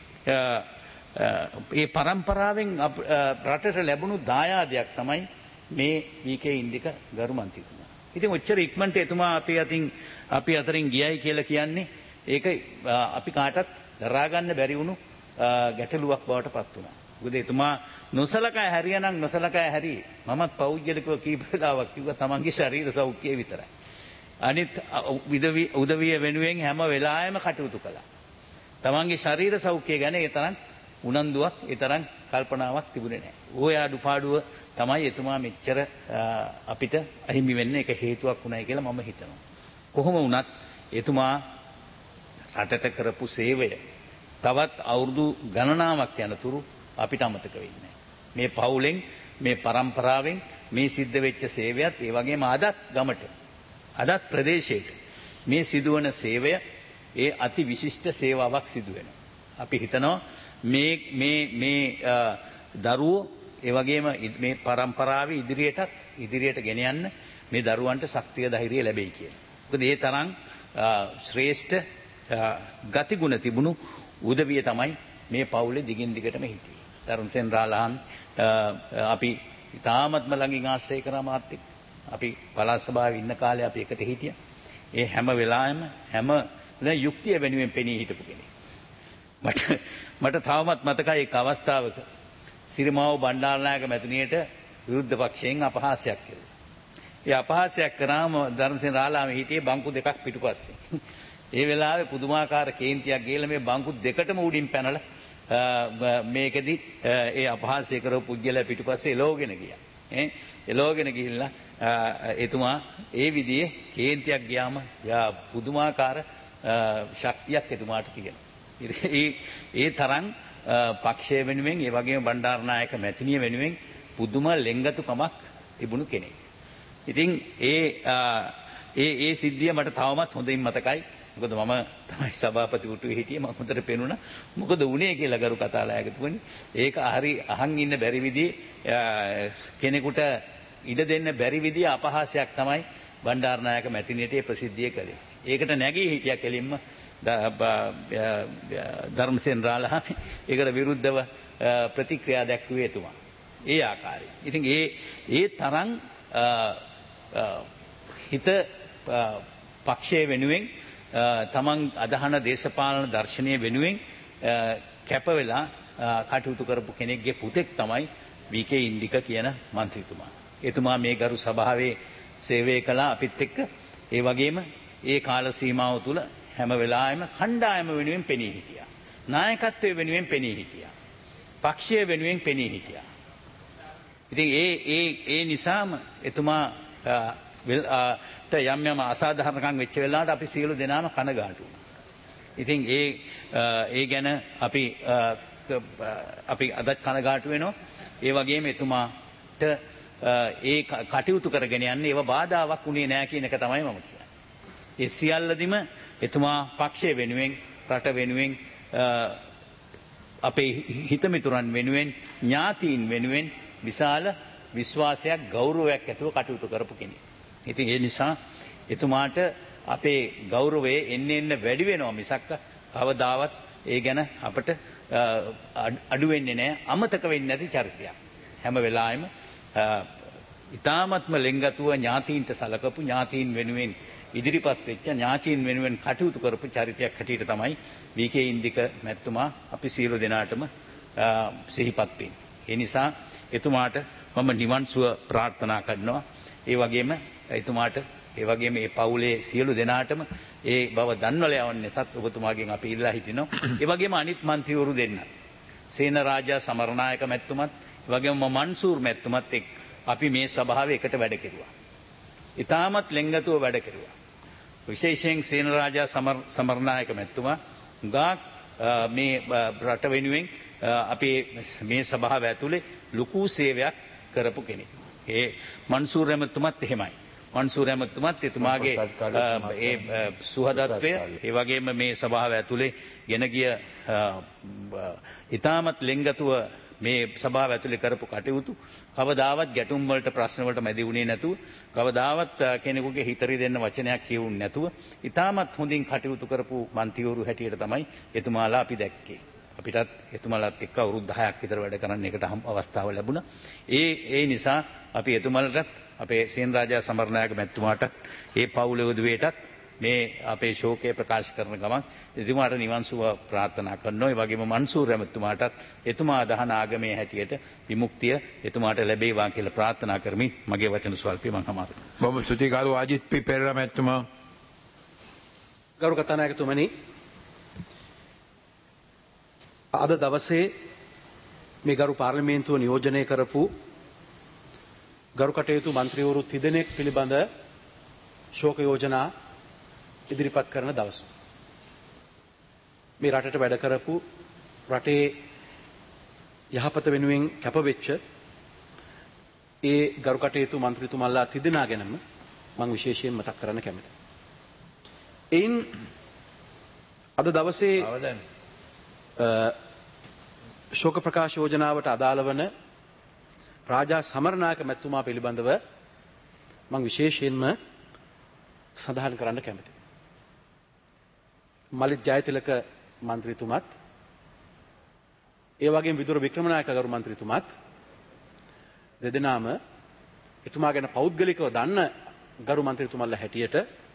ඒ පරම්පරාවෙන් රටට ලැබුණු දායාදයක් තමයි මේ වී.කේ. ඉන්දික ගරු මන්ත්‍රීතුමා. ඉතින් ඔච්චර ඉක්මනට එතුමා අපි අතින් අපි අතරින් ගියයි කියලා කියන්නේ ඒක අපි කාටත් දරා ගන්න බැරි වුණු ගැටලුවක් බවට පත් වුණා. මොකද එතුමා නොසලකා හැරියානම් නොසලකා හැරි මමත් පෞද්ගලිකව කීප වෙලාවක් කිව්වා තමන්ගේ ශරීර සෞඛ්‍යය විතරයි. අනිත් උදවිය වෙනුවෙන් හැම වෙලාවෙම කටයුතු කළා. තමන්ගේ ශරීර සෞඛ්‍යය ගැන ඒ තරම් උනන්දුවක් ඒ තරම් කල්පනාවක් තිබුණේ නැහැ. ওই අඩුපාඩුව තමයි එතුමා මෙච්චර අපිට අහිමි වෙන්න එක හේතුවක් වුණයි කියලා මම හිතනවා. කොහොම වුණත් එතුමා රටට කරපු සේවය තවත් අවුරුදු ගණනාවක් යනතුරු අපිට අමතක වෙන්නේ මේ පවුලෙන් මේ පරම්පරාවෙන් මේ සිද්ධ වෙච්ච සේවයත් ඒ වගේම අදත් ගමට අදත් ප්‍රදේශයට මේ සිදුවන සේවය ඒ අති විශිෂ්ට සේවාවක් සිදු වෙනවා. අපි හිතනවා මේ මේ මේ දරුවෝ ඒ වගේම මේ පරම්පරාවේ ඉදිරියටත් ඉදිරියට ගෙන යන්න මේ දරුවන්ට ශක්තිය ධෛර්යය ලැබෙයි කියලා. මොකද ඒ තරම් ශ්‍රේෂ්ඨ ගතිගුණ තිබුණු උදවිය තමයි මේ පවුලේ දිගින් දිගටම හිටියේ. තරුණසේන රාලහන් අපි තාමත්ම ළඟින් ආශ්‍රය කරා මාත් එක්ක. අපි පළාත් සභාවේ ඉන්න කාලේ අපි එකට හිටියා. ඒ හැම වෙලාවෙම හැම යුක්තිය වෙනුවෙන් පෙනී හිටපු කෙනෙක්. මට මට තවමත් මතකයි එක් අවස්ථාවක සිරිමාව බණ්ඩාරනායක මැතිණියට විරුද්ධ පක්ෂයෙන් අපහාසයක් කළා. ඒ අපහාසයක් කරාම ධර්මසේන රාලාම හිටියේ බංකු දෙකක් පිටුපස්සේ. ඒ වෙලාවේ පුදුමාකාර කේන්තියක් ගිහලා මේ බංකු දෙකටම උඩින් පැනලා මේකෙදි ඒ අපහාසය කරපු පුද්ගලයා පිටුපස්සේ එලෝගෙන ගියා. ඈ එලෝගෙන ගිහිල්ලා එතුමා ඒ විදිහේ කේන්තියක් ගියාම යා පුදුමාකාර ශක්තියක් එතුමාට තියෙනවා. ඒ ඒ තරම් පක්ෂය වෙනුවෙන් ඒ වගේම බණ්ඩාරනායක මැතිණිය වෙනුවෙන් පුදුම ලෙන්ගතුකමක් තිබුණු කෙනෙක්. ඉතින් ඒ ඒ ඒ සිද්ධිය මට තවමත් හොඳින් මතකයි. මොකද මම තමයි සභාපති උටුවේ හිටියේ මම හොඳට පෙනුණා. මොකද වුණේ කියලා ගරු කතානායකතුමනි. ඒක හරි අහන් ඉන්න බැරි විදිහේ කෙනෙකුට ඉඩ දෙන්න බැරි විදිහේ අපහාසයක් තමයි බණ්ඩාරනායක මැතිණියට ප්‍රසිද්ධිය කළේ. ඒකට නැගී හිටියා කෙලින්ම ධර්මසේන රාලහාමි. ඒකට විරුද්ධව ප්‍රතික්‍රියා දැක්වුවේ එතුමා. ඒ ආකාරයෙන්. ඉතින් ඒ ඒ තරම් හිත පක්ෂය වෙනුවෙන් තමන් අදහන දේශපාලන දර්ශනය වෙනුවෙන් කැප වෙලා කටයුතු කරපු කෙනෙක්ගේ පුතෙක් තමයි වී.කේ. ඉන්දික කියන මන්ත්‍රීතුමා. එතුමා මේ ගරු සභාවේ සේවය කළා අපිත් එක්ක. ඒ වගේම ඒ කාල සීමාව තුළ හැම වෙලාවෙම කණ්ඩායම වෙනුවෙන් පෙනී හිටියා. නායකත්වයේ වෙනුවෙන් පෙනී හිටියා. පක්ෂය වෙනුවෙන් පෙනී හිටියා. ඉතින් ඒ ඒ ඒ නිසාම එතුමා යම් යම් අසාධාරණකම් වෙච්ච වෙලාවට අපි සියලු දෙනාම කනගාටු වුණා. ඉතින් ඒ ඒ ගැන අපි අපි අදත් කනගාටු වෙනවා. ඒ වගේම එතුමාට ඒ කටයුතු කරගෙන යන්නේ ඒව බාධාවක් වුණේ නැහැ කියන එක තමයි මම කියන්නේ. ඒ සියල්ලදිම එතුමා පක්ෂය වෙනුවෙන් රට වෙනුවෙන් අපේ හිතමිතුරන් වෙනුවෙන් ඥාතීන් වෙනුවෙන් විශාල විශ්වාසයක් ගෞරවයක් ඇතුව කටයුතු කරපු කෙනෙක්. ඉතින් ඒ නිසා එතුමාට අපේ ගෞරවය එන්න එන්න වැඩි වෙනවා මිසක් කවදාවත් ඒ ගැන අපට අඩු වෙන්නේ නැහැ, අමතක වෙන්නේ නැති චරිතයක්. හැම වෙලාවෙම ඊ타මත්ම ලෙන්ගතුව ඥාතීන්ට සලකපු, ඥාතීන් වෙනුවෙන් ඉදිරිපත් වෙච්ච, ඥාතීන් වෙනුවෙන් කටයුතු කරපු චරිතයක් හැටියට තමයි වී.කේ. ඉන්දික මැතිතුමා අපි සියලු දෙනාටම සිහිපත් වෙන්නේ. ඒ නිසා එතුමාට මම නිවන් සුව ප්‍රාර්ථනා කරනවා. ඒ වගේම එතුමාට ඒ වගේම මේ පවුලේ සියලු දෙනාටම ඒ බව දන්වල යවන්නේ සත් ඔබතුමාගෙන් අපි ඉල්ලා හිටිනවා. ඒ වගේම අනිත් മന്ത്രിවරු දෙන්න. සේන රාජා සමරනායක මැතිතුමත්, ඒ වගේම මන්සූර් මැතිතුමත් එක්ක අපි මේ සභාවේ එකට වැඩ කෙරුවා. ඊටමත් ලෙන්ගතුව වැඩ කෙරුවා. විශේෂයෙන් සේන රාජා සමරනායක මැතිතුමා ගා මේ රට වෙනුවෙන් අපි මේ සභාව ඇතුලේ ලොකු සේවයක් කරපු කෙනෙක්. ඒ මන්සූර් ඇමතුමත් එහෙමයි. මන්සූර් ඇමතුමත් එතුමාගේ ඒ සුහදත්වය ඒ වගේම මේ සභාව ඇතුලේ ගෙන ගිය ඊටමත් ලෙන්ගතුව මේ සභාව ඇතුලේ කරපු කටයුතු කවදාවත් ගැටුම් වලට ප්‍රශ්න වලට මැදි වුණේ නැතුව කවදාවත් කෙනෙකුගේ හිතරි දෙන්න වචනයක් කියවුන්නේ නැතුව ඉතාමත් හොඳින් කටයුතු කරපු මන්ත්‍රීවරු හැටියට තමයි එතුමාලා අපි දැක්කේ. අපිටත් එතුමාලත් එක්ක අවුරුදු දහයක් විතර වැඩ කරන්න එකට අවස්ථාව ලැබුණා. ඒ ඒ නිසා අපි එතුමාලටත් අපේ සේනරාජා සමරනායක මැතිතුමාටත් ඒ පවුලේ උදවියටත් මේ අපේ ශෝකය ප්‍රකාශ කරන ගමන් එතුමාට නිවන් සුව ප්‍රාර්ථනා කරනවා. ඒ වගේම මන්සූර් ඇමතුමාටත් එතුමා දහන ආගමේ හැටියට විමුක්තිය එතුමාට ලැබේවා කියලා ප්‍රාර්ථනා කරමින් මගේ වචන ස්වල්පය මම සමාප්ත කරනවා. බොහොම ස්තුතියි ගරු අජිත් පී පෙරේරා මැතිතුමා. ගරු කතානායකතුමනි, අද දවසේ මේ ගරු පාර්ලිමේන්තුව නියෝජනය කරපු ගරු කටයුතු මන්ත්‍රීවරු තිදෙනෙක් පිළිබඳ ශෝක යෝජනා ඉදිරිපත් කරන දවස. මේ රටට වැඩ කරපු රටේ යහපත වෙනුවෙන් කැපවෙච්ච ඒ ගරු කටයුතු මන්ත්‍රීතුමල්ලා තිදෙනා ගැනම මම විශේෂයෙන් මතක් කරන්න කැමතියි. එයින් අද දවසේ ශෝක ප්‍රකාශ යෝජනාවට අදාළ වන රාජා සමරනායක මැතිතුමා පිළිබඳව මම විශේෂයෙන්ම සඳහන් කරන්න කැමතියි. මලිත් ජයතිලක මන්ත්‍රීතුමත් ඒ වගේම විදුර වික්‍රමනායක ගරු මන්ත්‍රීතුමත් දෙදෙනාම එතුමා ගැන පෞද්ගලිකව දන්න ගරු මන්ත්‍රීතුමල්ලා හැටියට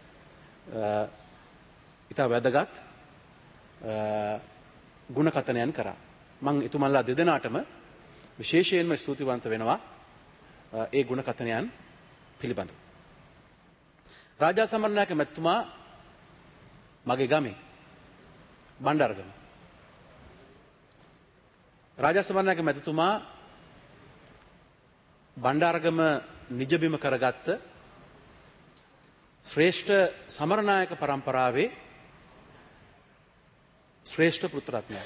ඉතා වැදගත් ගුණකථනයන් කරා. මම එතුමන්ලා දෙදෙනාටම විශේෂයෙන්ම ස්තුතිවන්ත වෙනවා ඒ ගුණකථනයන් පිළිබඳව. රාජා සමරනායක මැතිතුමා මගේ ගමේ බණ්ඩාරගම. රාජා සමරනායක මැතිතුමා බණ්ඩාරගම නිජබිම කරගත්ත ශ්‍රේෂ්ඨ සමරනායක පරම්පරාවේ ශ්‍රේෂ්ඨ පුත්‍රරත්නය.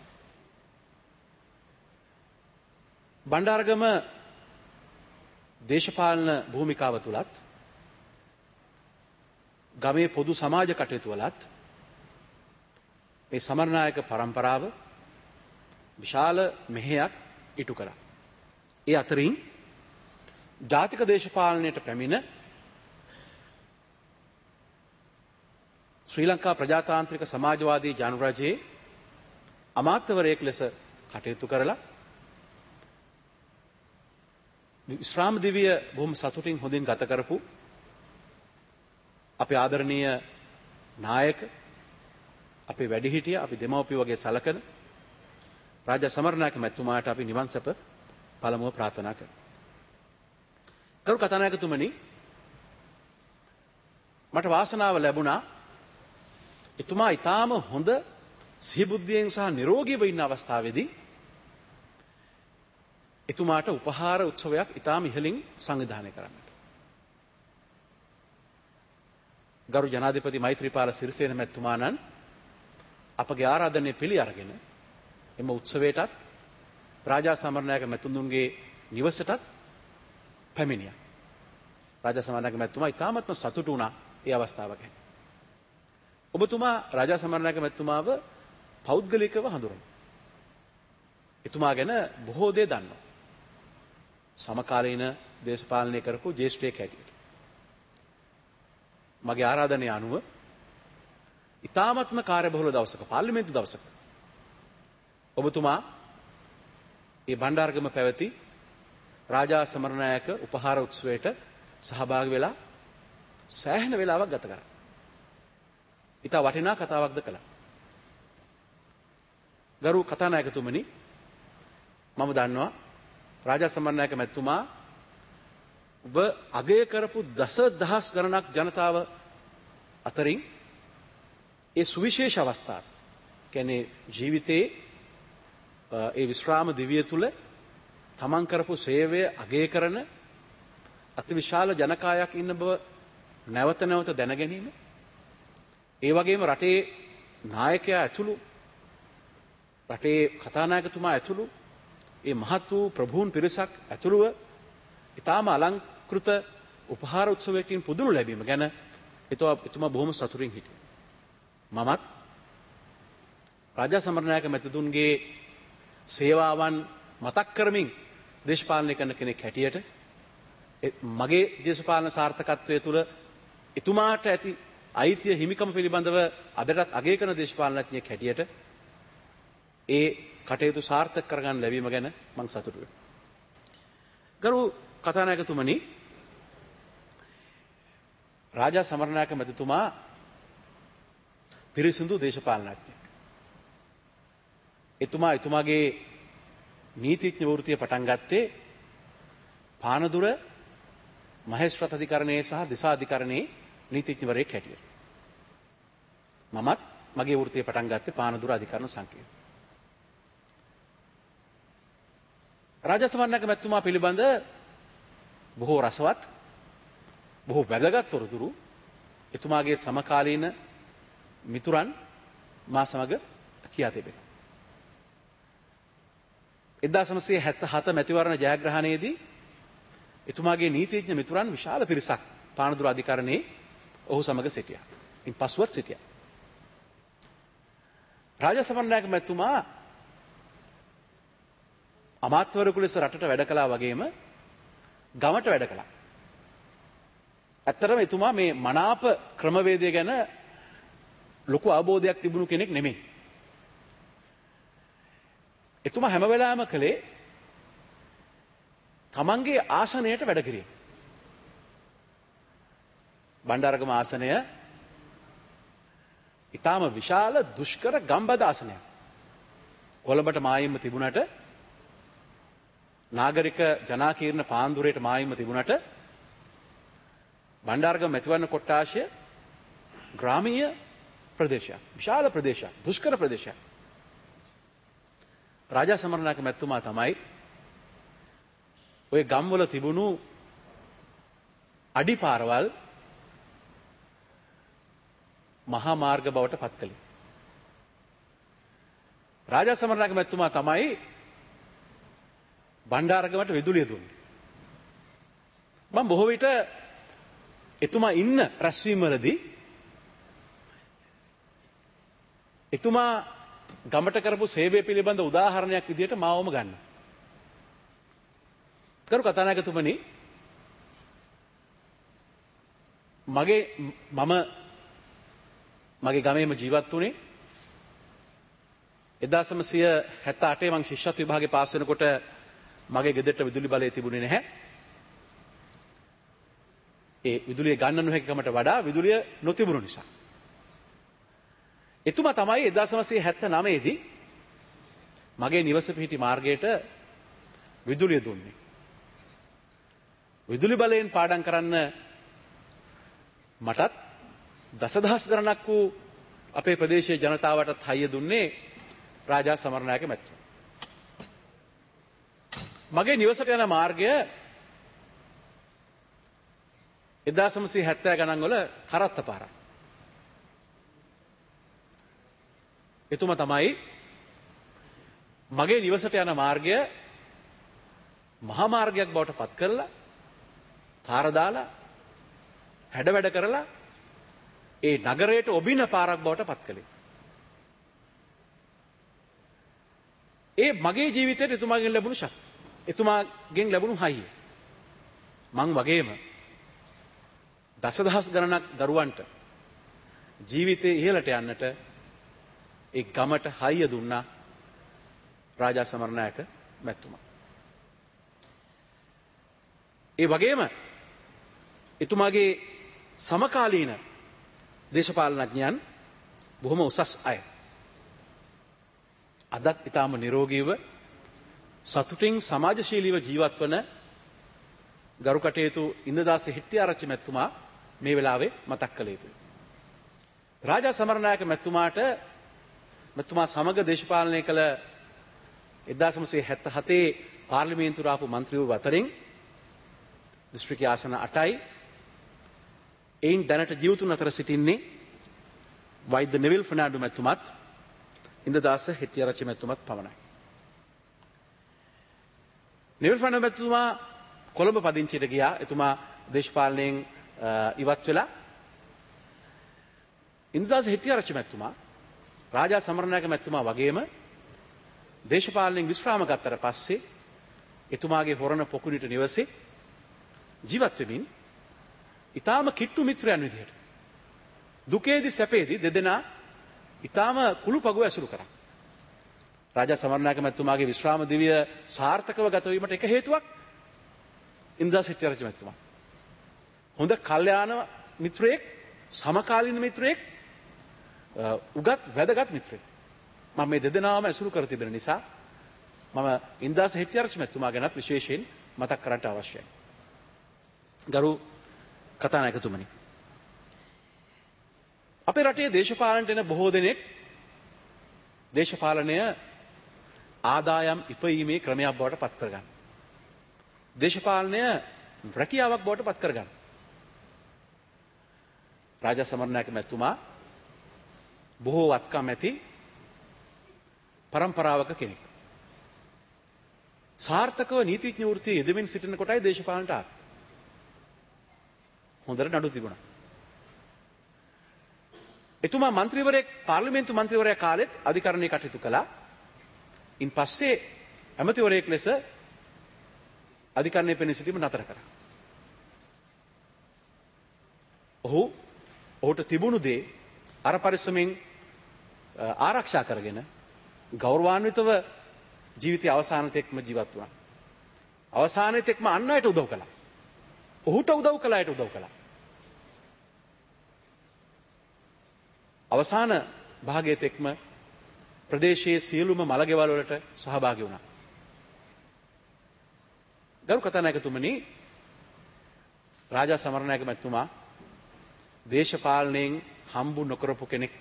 බණ්ඩාරගම දේශපාලන භූමිකාව තුලත් ගමේ පොදු සමාජ කටයුතු වලත් මේ සමරනායක පරම්පරාව විශාල මෙහෙයක් ඉටු කළා. ඒ අතරින් ජාතික දේශපාලනයට පැමිණ ශ්‍රී ලංකා ප්‍රජාතාන්ත්‍රික සමාජවාදී ජනරජයේ අමාත්‍යවරයෙක් ලෙස කටයුතු කරලා විශ්‍රාම දිවිය බොහොම සතුටින් හොඳින් ගත කරපු අපේ ආදරණීය නායක අපේ වැඩිහිටිය අපි දෙමව්පිය වගේ සලකන රාජා සමරනායක මැතිතුමාට අපි නිවන් සැප පළමුව ප්‍රාර්ථනා කරමු. ගරු කතානායකතුමනි, මට වාසනාව ලැබුණා එතුමා ඊටාම හොඳ සිහිබුද්ධියෙන් සහ නිරෝගීව ඉන්න අවස්ථාවේදී එතුමාට උපහාර උත්සවයක් ඊටාම ඉහළින් සංවිධානය කරන්නට. ගරු ජනාධිපති මෛත්‍රීපාල සිරිසේන මැතිතුමාණන් අපගේ ආරාධනය පිළි අරගෙන එම උත්සවයටත් රාජා සමරනායක මැතිතුන්ගේ නිවසටත් පැමිණියා. රාජා සමරනායක මැතිතුමා ඊටාමත්ම සතුටු වුණා ඒ අවස්ථාව ගැන. ඔබතුමා රාජා සමරනායක මැතිතුමාව පෞද්ගලිකව හඳුනනවා. එතුමා ගැන බොහෝ දේ දන්නවා. සමකාලීන දේශපාලනය කරපු ජ්‍යෙෂ්ඨයෙක් හැටියට. මගේ ආරාධනය අනුව ඉතාමත්ම කාර්යබහුල දවසක පාර්ලිමේන්තු දවසක ඔබතුමා ඒ බණ්ඩාරගම පැවති රාජා සමරනායක උපහාර උත්සවයට සහභාගී වෙලා සෑහෙන වේලාවක් ගත කරා. ඉතා වටිනා කතාවක්ද කළා. ගරු කතානායකතුමනි, මම දන්නවා රාජා සමරනායක මැතිතුමා ඔබ අගය කරපු දස දහස් ගණනක් ජනතාව අතරින් ඒ සුවිශේෂ අවස්ථාව කියන්නේ ජීවිතයේ ඒ විශ්‍රාම දිවිය තුල තමන් කරපු සේවය අගය කරන අතිවිශාල ජනකායක් ඉන්න බව නැවත නැවත දැන ගැනීම, ඒ වගේම රටේ නායකයා ඇතුළු රටේ කතානායකතුමා ඇතුළු ඒ මහත් වූ ප්‍රභූන් පිරිසක් ඇතුළුව ඊටාම අලංකෘත උපහාර උත්සවයකින් පුදුණු ලැබීම ගැන එතුමා බොහොම සතුටින් හිටියා. මමත් රාජා සමරනායක මැතිතුන්ගේ සේවාවන් මතක් කරමින් දේශපාලනය කරන කෙනෙක් හැටියට මගේ දේශපාලන සාර්ථකත්වය තුළ එතුමාට ඇති අයිතිය හිමිකම පිළිබඳව අදටත් අගය කරන දේශපාලනඥයෙක් හැටියට ඒ කටයුතු සාර්ථක කරගන්න ලැබීම ගැන මම සතුටු වෙනවා. ගරු කතානායකතුමනි, රාජා සමරනායක මැතිතුමා පිරිසිදු දේශපාලනඥයෙක්. එතුමා එතුමාගේ නීතිඥ වෘත්තිය පටන් ගත්තේ පානදුර මහේස්ත්‍රාත් අධිකරණයේ සහ දිසා අධිකරණයේ නීතිඥවරයෙක් හැටියට. මමත් මගේ වෘත්තිය පටන් ගත්තේ පානදුර අධිකරණ සංකේතය. රාජා සමරනායක මැතිතුමා පිළිබඳ බොහෝ රසවත්, බොහෝ වැදගත් තොරතුරු එතුමාගේ සමකාලීන මිතුරන් මා සමග කියා තිබෙනවා. එක්දාස් නවසිය හැත්තෑ හත මැතිවරණ ජයග්‍රහණයේදී එතුමාගේ නීතිඥ මිතුරන් විශාල පිරිසක් පානදුර අධිකරණයේ ඔහු සමග සිටියා. ඉන් පසුවත් සිටියා. රාජා සමරනායක මැතිතුමා අමාත්‍යවරයෙකු ලෙස රටට වැඩ කළා වගේම ගමට වැඩ කළා. ඇත්තටම එතුමා මේ මනාප ක්‍රමවේදය ගැන ලොකු අවබෝධයක් තිබුණු කෙනෙක් නෙමෙයි. එතුමා හැම වෙලාවෙම කළේ තමන්ගේ ආසනයට වැඩ කිරීම. බණ්ඩාරගම ආසනය ඊටාම විශාල දුෂ්කර ගම්බද ආසනයක්. කොළඹට මායිම්ම තිබුණට, නාගරික ජනාකීර්ණ පාන්දුරේට මායිම්ම තිබුණට, බණ්ඩාරගම මැතිවරණ කොට්ටාශය ග්‍රාමීය ප්‍රදේශයක්, විශාල ප්‍රදේශයක්, දුෂ්කර ප්‍රදේශයක්. රාජා සමරනායක මැතිතුමා තමයි ඔය ගම්වල තිබුණු අඩිපාරවල් මහා මාර්ග බවට පත් කළේ. රාජා සමරනායක මැතිතුමා තමයි බණ්ඩාරගමට විදුලිය දුන්නේ. මම බොහෝ විට එතුමා ඉන්න රැස්වීම වලදී එතුමා ගමට කරපු සේවය පිළිබඳ උදාහරණයක් විදිහට මාවම ගන්න. කරු කතානායකතුමනි, මගේ මම මගේ ගමේම ජීවත් වුණේ. එක්දාස් නවසිය හැත්තෑ අටේ මං ශිෂ්‍යත්ව විභාගේ පාස් වෙනකොට මගේ ගෙදරට විදුලි බලය තිබුණේ නැහැ. ඒ විදුලිය ගන්න නොහැකිකමට වඩා විදුලිය නොතිබුණු නිසා. එතුමා තමයි එක්දාස් නවසිය හැත්තෑ නවය දී මගේ නිවස පිහිටි මාර්ගයට විදුලිය දුන්නේ. විදුලි බලයෙන් පාඩම් කරන්න මටත් දසදහස් ගණනක් වූ අපේ ප්‍රදේශයේ ජනතාවටත් හයිය දුන්නේ රාජා සමරනායක මැතිතුමා. මගේ නිවසට යන මාර්ගය එක්දාස් නවසිය හැත්තෑ ගණන් වල කරත්ත පාරක්. එතුමා තමයි මගේ නිවසට යන මාර්ගය මහා මාර්ගයක් බවට පත් කරලා, තාර දාලා, හැඩ වැඩ කරලා ඒ නගරයට ඔබින පාරක් බවට පත් කළේ. ඒ මගේ ජීවිතයට එතුමාගෙන් ලැබුණු ශක්තිය, එතුමාගෙන් ලැබුණු හයිය. මං වගේම දසදහස් ගණනක් දරුවන්ට ජීවිතේ ඉහළට යන්නට ඒ ගමට හයිය දුන්නා රාජා සමරනායක මැතිතුමා. ඒ වගේම එතුමාගේ සමකාලීන දේශපාලනඥයන් බොහොම උසස් අය. අදත් ඊටාම නිරෝගීව සතුටින් සමාජශීලීව ජීවත් වන ගරු කටයුතු ඉන්දදාස හෙට්ටිආරච්චි මැතිතුමා මේ වෙලාවේ මතක් කළ යුතුයි. රාජා සමරනායක මැතිතුමාට මැතිතුමා සමග දේශපාලනය කළ එක්දාස් නවසිය හැත්තෑ හතේ පාර්ලිමේන්තුවට ආපු මන්ත්‍රීවරු අතරින් දිස්ත්‍රික්ක ආසන අටයි. එයින් දැනට ජීවතුන් අතර සිටින්නේ වෛද්‍ය නෙවිල් ෆර්නාන්ඩෝ මැතිතුමත් ඉන්දදාස හෙට්ටිආරච්චි මැතිතුමත් පමණයි. නෙවිල් ෆර්නාන්ඩෝ මැතිතුමා කොළඹ පදිංචියට ගියා. එතුමා දේශපාලනයෙන් ඉවත් වෙලා. ඉන්දදාස හෙට්ටිආරච්චි මැතිතුමා රාජා සමරනායක මැතිතුමා වගේම දේශපාලනයෙන් විශ්‍රාම ගත්තට පස්සේ එතුමාගේ හොරණ පොකුණිට නිවසේ ජීවත් වෙමින් ඊටාම කිට්ටු මිත්‍රයන් විදිහට දුකේදී සැපේදී දෙදෙනා ඊටාම කුළුපගුව ඇසුරු කරා. රාජා සමරනායක මැතිතුමාගේ විශ්‍රාම දිවිය සාර්ථකව ගත වීමට එක හේතුවක් ඉන්දා හෙට්ටිආරච්චි මැතිතුමා. හොඳ කල්යාණ මිත්‍රයෙක්, සමකාලීන මිත්‍රයෙක්, උගත් වැදගත් මිත්‍රයෙක්. මම මේ දෙදෙනාම ඇසුරු කර තිබෙන නිසා මම ඉන්දාස හෙට්ටිආරච්චි මැතිතුමා ගැනත් විශේෂයෙන් මතක් කරන්නට අවශ්‍යයි. ගරු කතානායකතුමනි, අපේ රටේ දේශපාලනට එන බොහෝ දෙනෙක් දේශපාලනය ආදායම් ඉපයීමේ ක්‍රමයක් බවට පත් කරගන්න. දේශපාලනය රැකියාවක් බවට පත් කරගන්න. රාජා සමරනායක මැතිතුමා බොහෝ වත්කම් ඇති පරම්පරාවක කෙනෙක්. සාර්ථකව නීතිඥ වෘත්තියේ යෙදෙමින් සිටින කොටයි දේශපාලනට ආවේ. හොඳට නඩු තිබුණා. එතුමා මන්ත්‍රීවරයෙක්, පාර්ලිමේන්තු මන්ත්‍රීවරයා කාලෙත් අධිකරණයේ කටයුතු කළා. ඉන් පස්සේ ඇමතිවරයෙක් ලෙස අධිකරණයේ පෙනී සිටීම නතර කරා. ඔහු ඔහුට තිබුණු දේ අර පරිස්සමෙන් ආරක්ෂා කරගෙන ගෞරවාන්විතව ජීවිතය අවසාන තෙක්ම ජීවත් වුණා. අවසානයේ තෙක්ම අන් අයට උදව් කළා. ඔහුට උදව් කළ අයට උදව් කළා. අවසාන භාගයේ තෙක්ම ප්‍රදේශයේ සියලුම මළගෙවල් වලට සහභාගී වුණා. ගරු කතානායකතුමනි, රාජා සමරනායක මැතිතුමා දේශපාලනයෙන් හම්බු නොකරපු කෙනෙක්.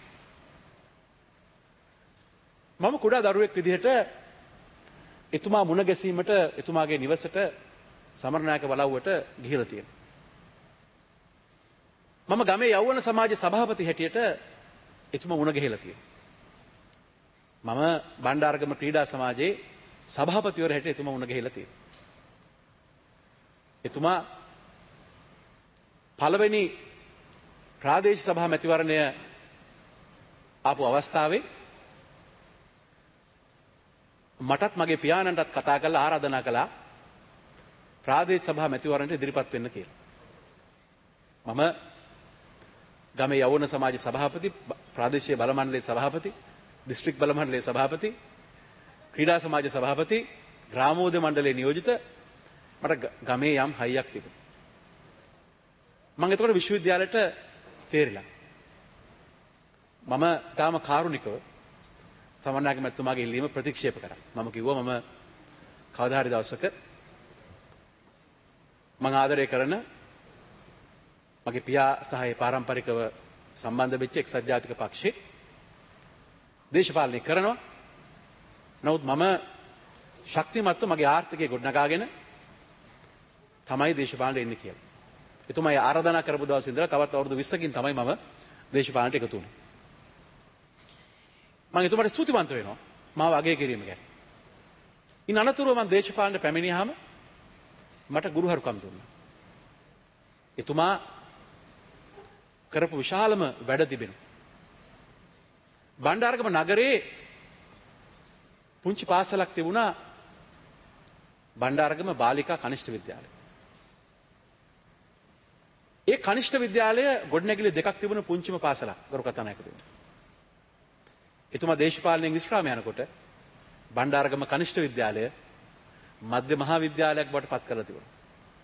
මම කුඩා දරුවෙක් විදිහට එතුමා මුණ ගැසීමට එතුමාගේ නිවසට සමරනායක වලව්වට ගිහිලා තියෙනවා. මම ගමේ යෞවන සමාජ සභාපති හැටියට එතුමා මුණ ගැහිලා තියෙනවා. මම බණ්ඩාරගම ක්‍රීඩා සමාජයේ සභාපතිවර හැටියට එතුමා මුණ ගැහිලා තියෙනවා. එතුමා පළවෙනි ප්‍රාදේශීය සභා මැතිවරණය ආපු අවස්ථාවේ මටත් මගේ පියාණන්ටත් කතා කරලා ආරාධනා කළා ප්‍රාදේශීය සභා මැතිවරණයට ඉදිරිපත් වෙන්න කියලා. මම ගමේ යෞවන සමාජ සභාපති, ප්‍රාදේශීය බල මණ්ඩලයේ සභාපති, දිස්ත්‍රික් බල මණ්ඩලයේ සභාපති, ක්‍රීඩා සමාජ සභාපති, ග්‍රාමෝදය මණ්ඩලයේ නියෝජිත, මට ගමේ යම් හයියක් තිබුණා. මම එතකොට විශ්වවිද්‍යාලයට තේරිලා. මම තාම කාරුණිකව සමරනායක මැතිතුමාගේ ඉල්ලීම ප්‍රතික්ෂේප කරා. මම කිව්වා මම කවදා හරි දවසක මම ආදරය කරන මගේ පියා සහ ඒ පාරම්පරිකව සම්බන්ධ වෙච්ච එක්සත් ජාතික පක්ෂේ දේශපාලනය කරනවා. නමුත් මම ශක්තිමත්ව මගේ ආර්ථිකය ගොඩනගාගෙන තමයි දේශපාලනයට එන්නේ කියලා. එතුමා ආරාධනා කරපු දවස් ඉඳලා තවත් අවුරුදු විස්සකින් තමයි මම දේශපාලනයට එකතු වුණේ. මම එතුමාට ස්තුතිවන්ත වෙනවා මාව අගය කිරීම ගැන. ඉන් අනතුරුව මම දේශපාලනයට පැමිණියාම මට ගුරුහරුකම් දුන්නා. එතුමා කරපු විශාලම වැඩ තිබෙනවා. බණ්ඩාරගම නගරේ පුංචි පාසලක් තිබුණා, බණ්ඩාරගම බාලිකා කනිෂ්ඨ විද්‍යාලය. ඒ කනිෂ්ඨ විද්‍යාලය ගොඩනැගිලි දෙකක් තිබුණ පුංචිම පාසලක්. ගරු කතානායකතුමනි, එතුමා දේශපාලනයෙන් විශ්‍රාම යනකොට බණ්ඩාරගම කනිෂ්ඨ විද්‍යාලය මධ්‍ය මහා විද්‍යාලයක් බවට පත් කරලා තිබුණා.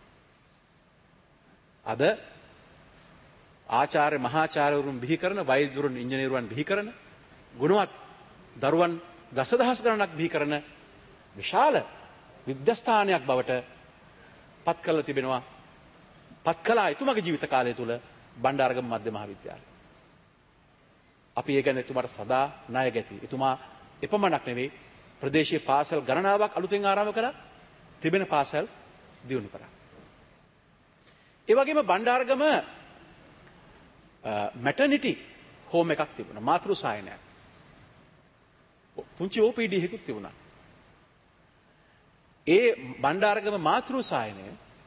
අද ආචාර්ය මහාචාර්යවරුන් බිහි කරන, වෛද්‍යවරුන්, ඉංජිනේරුවන් බිහි කරන, ගුණවත් දරුවන් දසදහස් ගණනක් බිහි කරන විශාල විද්‍යාස්ථානයක් බවට පත් කරලා තිබෙනවා. පත් කළා එතුමාගේ ජීවිත කාලය තුල බණ්ඩාරගම මධ්‍ය මහා විද්‍යාලය. අපි ඒ ගැන එතුමාට සදා ණය ගැතියි. එතුමා එපමණක් නෙවෙයි, ප්‍රදේශීය පාසල් ගණනාවක් අලුතෙන් ආරම්භ කරා, තිබෙන පාසල් දියුණු කරා. ඒ වගේම බණ්ඩාරගම මැටර්නිටි හෝම් එකක් තිබුණා, මාතෘ සායනයක්. පුංචි ඕ පී ඩී එකකුත් තිබුණා. ඒ බණ්ඩාරගම මාතෘ සායනය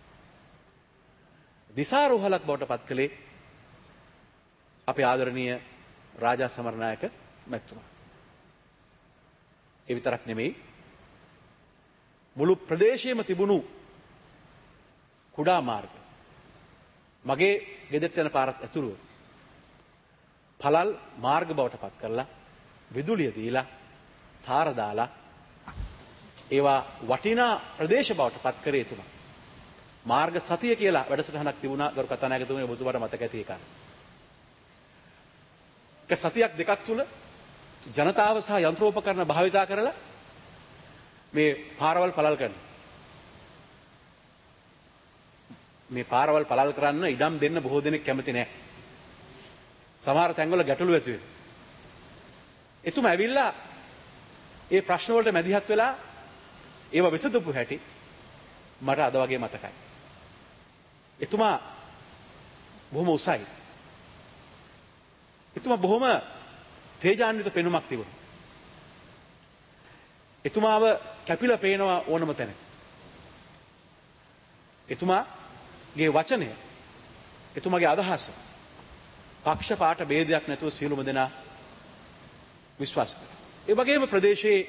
දිසාරෝහලක් බවට පත් කළේ අපේ ආදරණීය රාජා සමරනායක මැතිතුමා. ඒ විතරක් නෙමෙයි, මුළු ප්‍රදේශයේම තිබුණු කුඩා මාර්ග මගේ ගෙදරට යන පාරත් ඇතුළුව පළල් මාර්ග බවට පත් කරලා විදුලිය දීලා තාර දාලා ඒවා වටිනා ප්‍රදේශ බවට පත් කරේ එතුමා. මාර්ග සතිය කියලා වැඩසටහනක් තිබුණා ගරු කතානායකතුමනි ඔබතුමාට මතක ඇති එකක්. ඒක සතියක් දෙකක් තුල ජනතාව සහ යන්ත්‍රෝපකරණ භාවිතා කරලා මේ පාරවල් පළල් කරනවා. මේ පාරවල් පළල් කරන්න ඉඩම් දෙන්න බොහෝ දෙනෙක් කැමති නැහැ. සමහර තැන්වල ගැටලු ඇති වෙනවා. එතුමා ඇවිල්ලා ඒ ප්‍රශ්න වලට මැදිහත් වෙලා ඒව විසඳපු හැටි මට අද වගේ මතකයි. එතුමා බොහොම උසයි. එතුමා බොහොම තේජාන්විත පෙනුමක් තිබුණා. එතුමාව කැපිලා පේනවා ඕනම තැනක. එතුමාගේ වචනය, එතුමාගේ අදහස පක්ෂ පාට ભેදයක් නැතුව සියලුම දෙනා විශ්වාස කරනවා. ඒ වගේම ප්‍රදේශයේ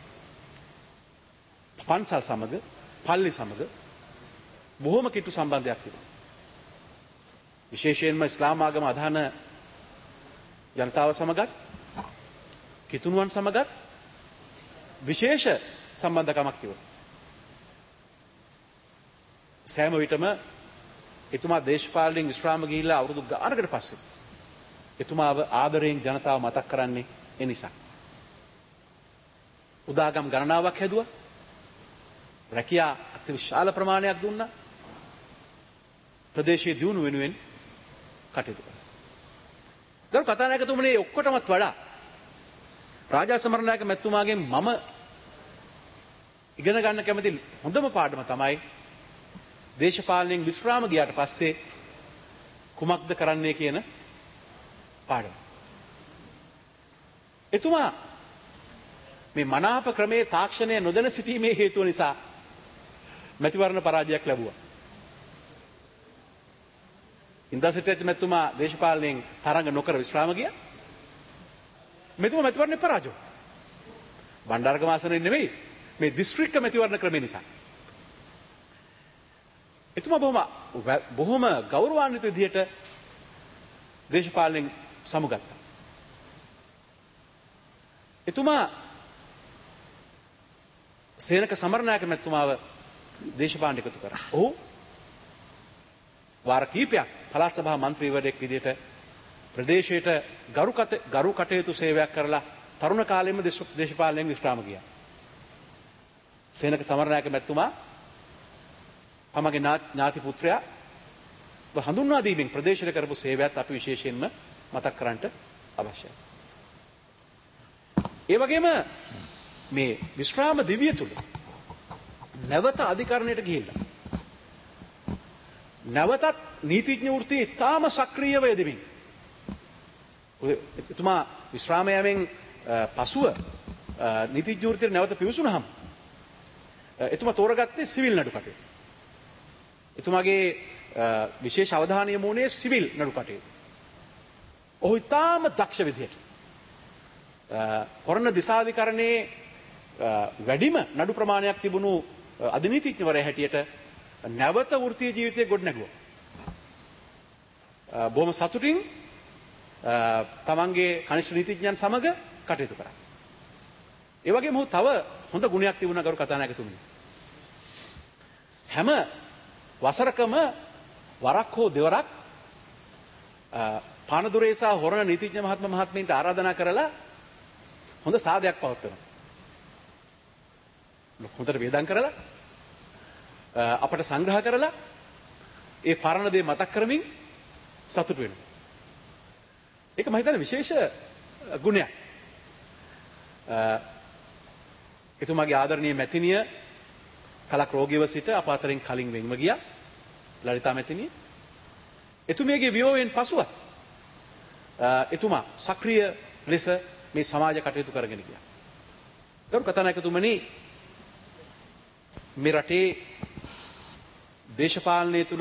පන්සල් සමග, පල්ලි සමග බොහොම කිට්ටු සම්බන්ධයක් තිබුණා. විශේෂයෙන්ම ඉස්ලාම් ආගම අදහන ජනතාව සමගත්, කිතුණුවන් සමගත් විශේෂ සම්බන්ධකමක් තිබුණා. සෑම විටම එතුමා දේශපාලනයෙන් විශ්‍රාම ගිහිල්ලා අවුරුදු ගානකට පස්සේ එතුමාව ආදරයෙන් ජනතාව මතක් කරන්නේ ඒ නිසා. උදාගම් ගණනාවක් හැදුවා. රැකියා අති විශාල ප්‍රමාණයක් දුන්නා. ප්‍රදේශයේ දියුණුව වෙනුවෙන් කටයුතු කළා. ගරු කතානායකතුමනි ඔක්කොටමත් වඩා රාජා සමරනායක මැතිතුමාගෙන් මම ඉගෙන ගන්න කැමති හොඳම පාඩම තමයි දේශපාලනයෙන් විශ්‍රාම ගියාට පස්සේ කුමක්ද කරන්නේ කියන පාඩම. එතුමා මේ මනාප ක්‍රමේ තාක්ෂණය නොදැන සිටීමේ හේතුව නිසා මැතිවරණ පරාජයක් ලැබුවා. ඉන්දසිට මැතිතුමා දේශපාලනයෙන් තරඟ නොකර විශ්‍රාම ගියා. මෙතුමා මැතිවරණේ පරාජය. බණ්ඩාරගම ආසනයේ නෙවෙයි මේ දිස්ත්‍රික්ක මැතිවරණ ක්‍රමේ නිසා. එතුමා බොහොම බොහොම ගෞරවාන්විත විදිහට දේශපාලනයෙන් සමුගත්තා. එතුමා සේනක සමරනායක මැතිතුමාව දේශපාලනයට එකතු කරා. ඔහු වාර කීපයක් පළාත් සභා මන්ත්‍රීවරයෙක් විදිහට ප්‍රදේශයට ගරුකට ගරු කටයුතු සේවයක් කරලා තරුණ කාලෙම දේශපාලනයෙන් විශ්‍රාම ගියා. සේනක සමරනායක මැතිතුමා තමගේ ඥාති පුත්‍රයා හඳුන්වා දීමෙන් ප්‍රදේශයට කරපු සේවයත් අපි විශේෂයෙන්ම මතක් කරන්නට අවශ්‍යයි. ඒ වගේම මේ විශ්‍රාම දිවිය තුල නැවත අධිකරණයට ගිහිල්ලා නැවතත් නීතිඥ වෘත්තිය ඉතාම සක්‍රීයව යෙදෙමින් එතුමා විශ්‍රාම යෑමෙන් පසුව නීතිඥ වෘත්තියට නැවත පිවිසුනහම එතුමා තෝරගත්තේ සිවිල් නඩු කටයුතු. එතුමාගේ විශේෂ අවධානය යොමුනේ සිවිල් නඩු කටයුතු. ඔහු ඉතාම දක්ෂ විදිහට කොරණ දිසාධිකරණයේ වැඩිම නඩු ප්‍රමාණයක් තිබුණු අධිනීතිඥවරයා හැටියට නැවත වෘත්තීය ජීවිතය ගොඩනැගුවා. බොහොම සතුටින් තමන්ගේ කනිෂ්ඨ නීතිඥයන් සමග කටයුතු කරා. ඒ වගේම ඔහු තව හොඳ ගුණයක් තිබුණා ගරු කතානායකතුමනි. හැම වසරකම වරක් හෝ දෙවරක් පානදුරේ සහ හොරණ නීතිඥ මහත්ම මහත්මීන්ට ආරාධනා කරලා හොඳ සාදයක් පවත්වනවා. හොඳට වේදම් කරලා අපට සංග්‍රහ කරලා ඒ පරණ දේ මතක් කරමින් සතුටු වෙනවා. ඒක මම හිතන්නේ විශේෂ ගුණයක්. එතුමාගේ ආදරණීය මැතිණිය කලක් රෝගීව සිට අප අතරින් කලින් වෙන්ව ගියා. ලලිතා මැතිණිය. එතුමියගේ වියෝවයෙන් පසුව එතුමා සක්‍රීය ලෙස මේ සමාජ කටයුතු කරගෙන ගියා. ගරු කතානායකතුමනි මේ රටේ දේශපාලනය තුළ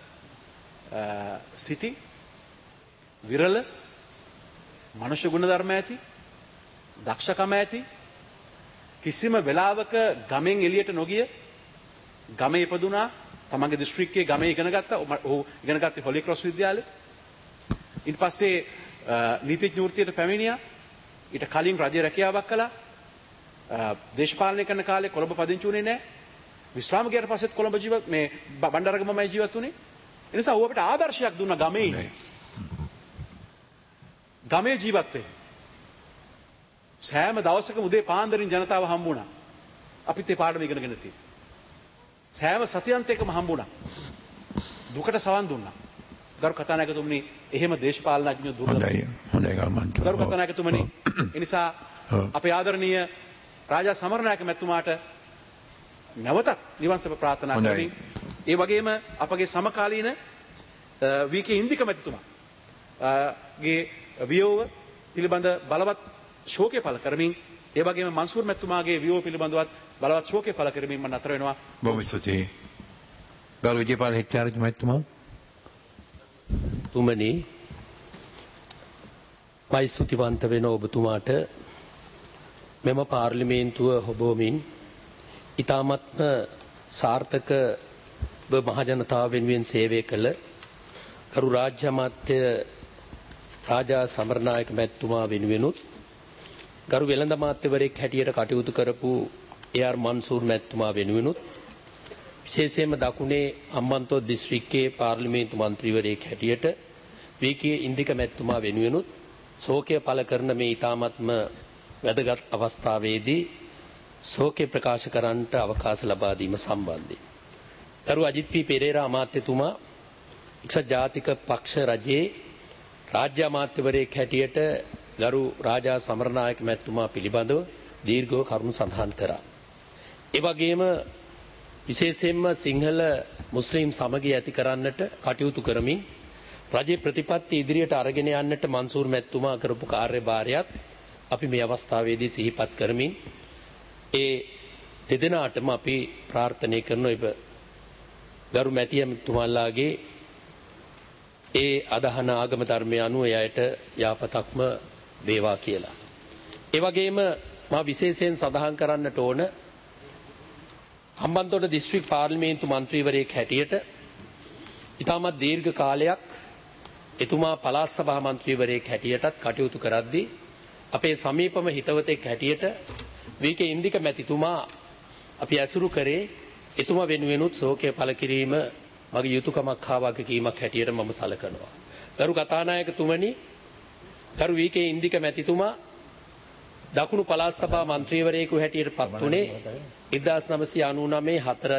සිටි විරල මනුෂ්‍ය ගුණ ධර්ම ඇති දක්ෂකම ඇති කිසිම වෙලාවක ගමෙන් එළියට නොගිය ගමේ ඉපදුනා තමන්ගේ දිස්ත්‍රික්කයේ ගමේ ඉගෙන ගත්තා. ඔහු ඉගෙන ගත්තේ හොලි ක්‍රොස් විද්‍යාලේ. ඊට පස්සේ නීතිඥ වෘත්තියට පැමිණියා. ඊට කලින් රජයේ රැකියාවක් කළා. දේශපාලනය කරන කාලේ කොළඹ පදිංචි වුණේ නැහැ. විශ්‍රාම ගියට පස්සෙත් කොළඹ ජීවත් මේ බණ්ඩාරගමමයි ජීවත් වුණේ. ඒ නිසා ඌ අපිට ආදර්ශයක් දුන්නා ගමේ. ගමේ ජීවත් වෙන්න. සෑම දවසකම උදේ පාන්දරින් ජනතාව හම්බුණා. අපිත් ඒ පාඩම ඉගෙනගෙන තියෙනවා. සෑම සතියන්තයකම හම්බුණා. දුකට සවන් දුන්නා. ගරු කතානායකතුමනි, එහෙම දේශපාලනඥයෝ දුර්ලභයි. හොඳයි. හොඳයි ගල්මන්ට. ගරු කතානායකතුමනි, ඒ නිසා අපේ ආදරණීය රාජා සමරනායක මැතිතුමාට නැවතත් නිවන් සුව ප්‍රාර්ථනා කරමින්, ඒ වගේම අපගේ සමකාලීන වී.කේ. ඉන්දික මැතිතුමා ගේ වියෝව පිළිබඳ බලවත් ශෝකය පළ කරමින්, ඒ වගේම මන්සූර් මැතිතුමාගේ වියෝව පිළිබඳවත් බලවත් ශෝකය පළ කරමින් මම නතර වෙනවා. බොහොම ස්තුතියි. ගරු විජේපාල හෙට්ටිආරච්චි මැතිතුමා. තුමනි, මයි ස්තුතිවන්ත වෙන ඔබතුමාට මෙම පාර්ලිමේන්තුව හොබෝමින් ඉතාමත්ම සාර්ථක මහජනතාව වෙනුවෙන් සේවය කළ කරු රාජ්‍ය අමාත්‍ය රාජා සමරනායක මැතිතුමා වෙනුවෙනුත්, ගරු වෙළඳ අමාත්‍යවරයෙක් හැටියට කටයුතු කරපු ඒ.ආර්. මන්සූර් මැතිතුමා වෙනුවෙනුත්, විශේෂයෙන්ම දකුණේ හම්බන්තොට දිස්ත්‍රික්කයේ පාර්ලිමේන්තු මන්ත්‍රීවරයෙක් හැටියට වී.කේ. ඉන්දික මැතිතුමා වෙනුවෙනුත් ශෝකය පළ කරන මේ ඉතාමත්ම වැදගත් අවස්ථාවේදී ශෝකය ප්‍රකාශ කරන්නට අවකාශ ලබා දීම සම්බන්ධයෙන් ගරු අජිත් පී පෙරේරා අමාත්‍යතුමා එක්සත් ජාතික පක්ෂ රජයේ රාජ්‍ය අමාත්‍යවරයෙක් හැටියට ගරු රාජා සමරනායක මැතිතුමා පිළිබඳව දීර්ඝව කරුණු සඳහන් කරා. ඒ වගේම විශේෂයෙන්ම සිංහල මුස්ලිම් සමගිය ඇති කරන්නට කටයුතු කරමින් රජයේ ප්‍රතිපත්ති ඉදිරියට අරගෙන යන්නට මන්සූර් මැතිතුමා කරපු කාර්යභාරයත් අපි මේ අවස්ථාවේදී සිහිපත් කරමින් ඒ දෙදෙනාටම අපි ප්‍රාර්ථනා කරන ඔබ ගරු මැතිතුමාලාගේ ඒ අදහන ආගම ධර්මය අනුව එයට යාපතක්ම වේවා කියලා. ඒ වගේම මා විශේෂයෙන් සඳහන් කරන්නට ඕන, හම්බන්තොට දිස්ත්‍රික් පාර්ලිමේන්තු මන්ත්‍රීවරයෙක් හැටියට ඉතාමත් දීර්ඝ කාලයක් එතුමා පළාත් සභා මන්ත්‍රීවරයෙක් හැටියටත් කටයුතු කරද්දී අපේ සමීපම හිතවතෙක් හැටියට වී.කේ. ඉන්දික මැතිතුමා අපි ඇසුරු කරේ. එතුමා වෙනුවෙනුත් ශෝකය පළ කිරීම මගේ යුතුයකමක් හා වගකීමක් හැටියට මම සලකනවා. ගරු කතානායකතුමනි, ගරු වී.කේ. ඉන්දික මැතිතුමා දකුණු පළාත් සභා මන්ත්‍රීවරයෙකු හැටියට පත් වුණේ එක්දාස් නවසිය අනූ නවය හතර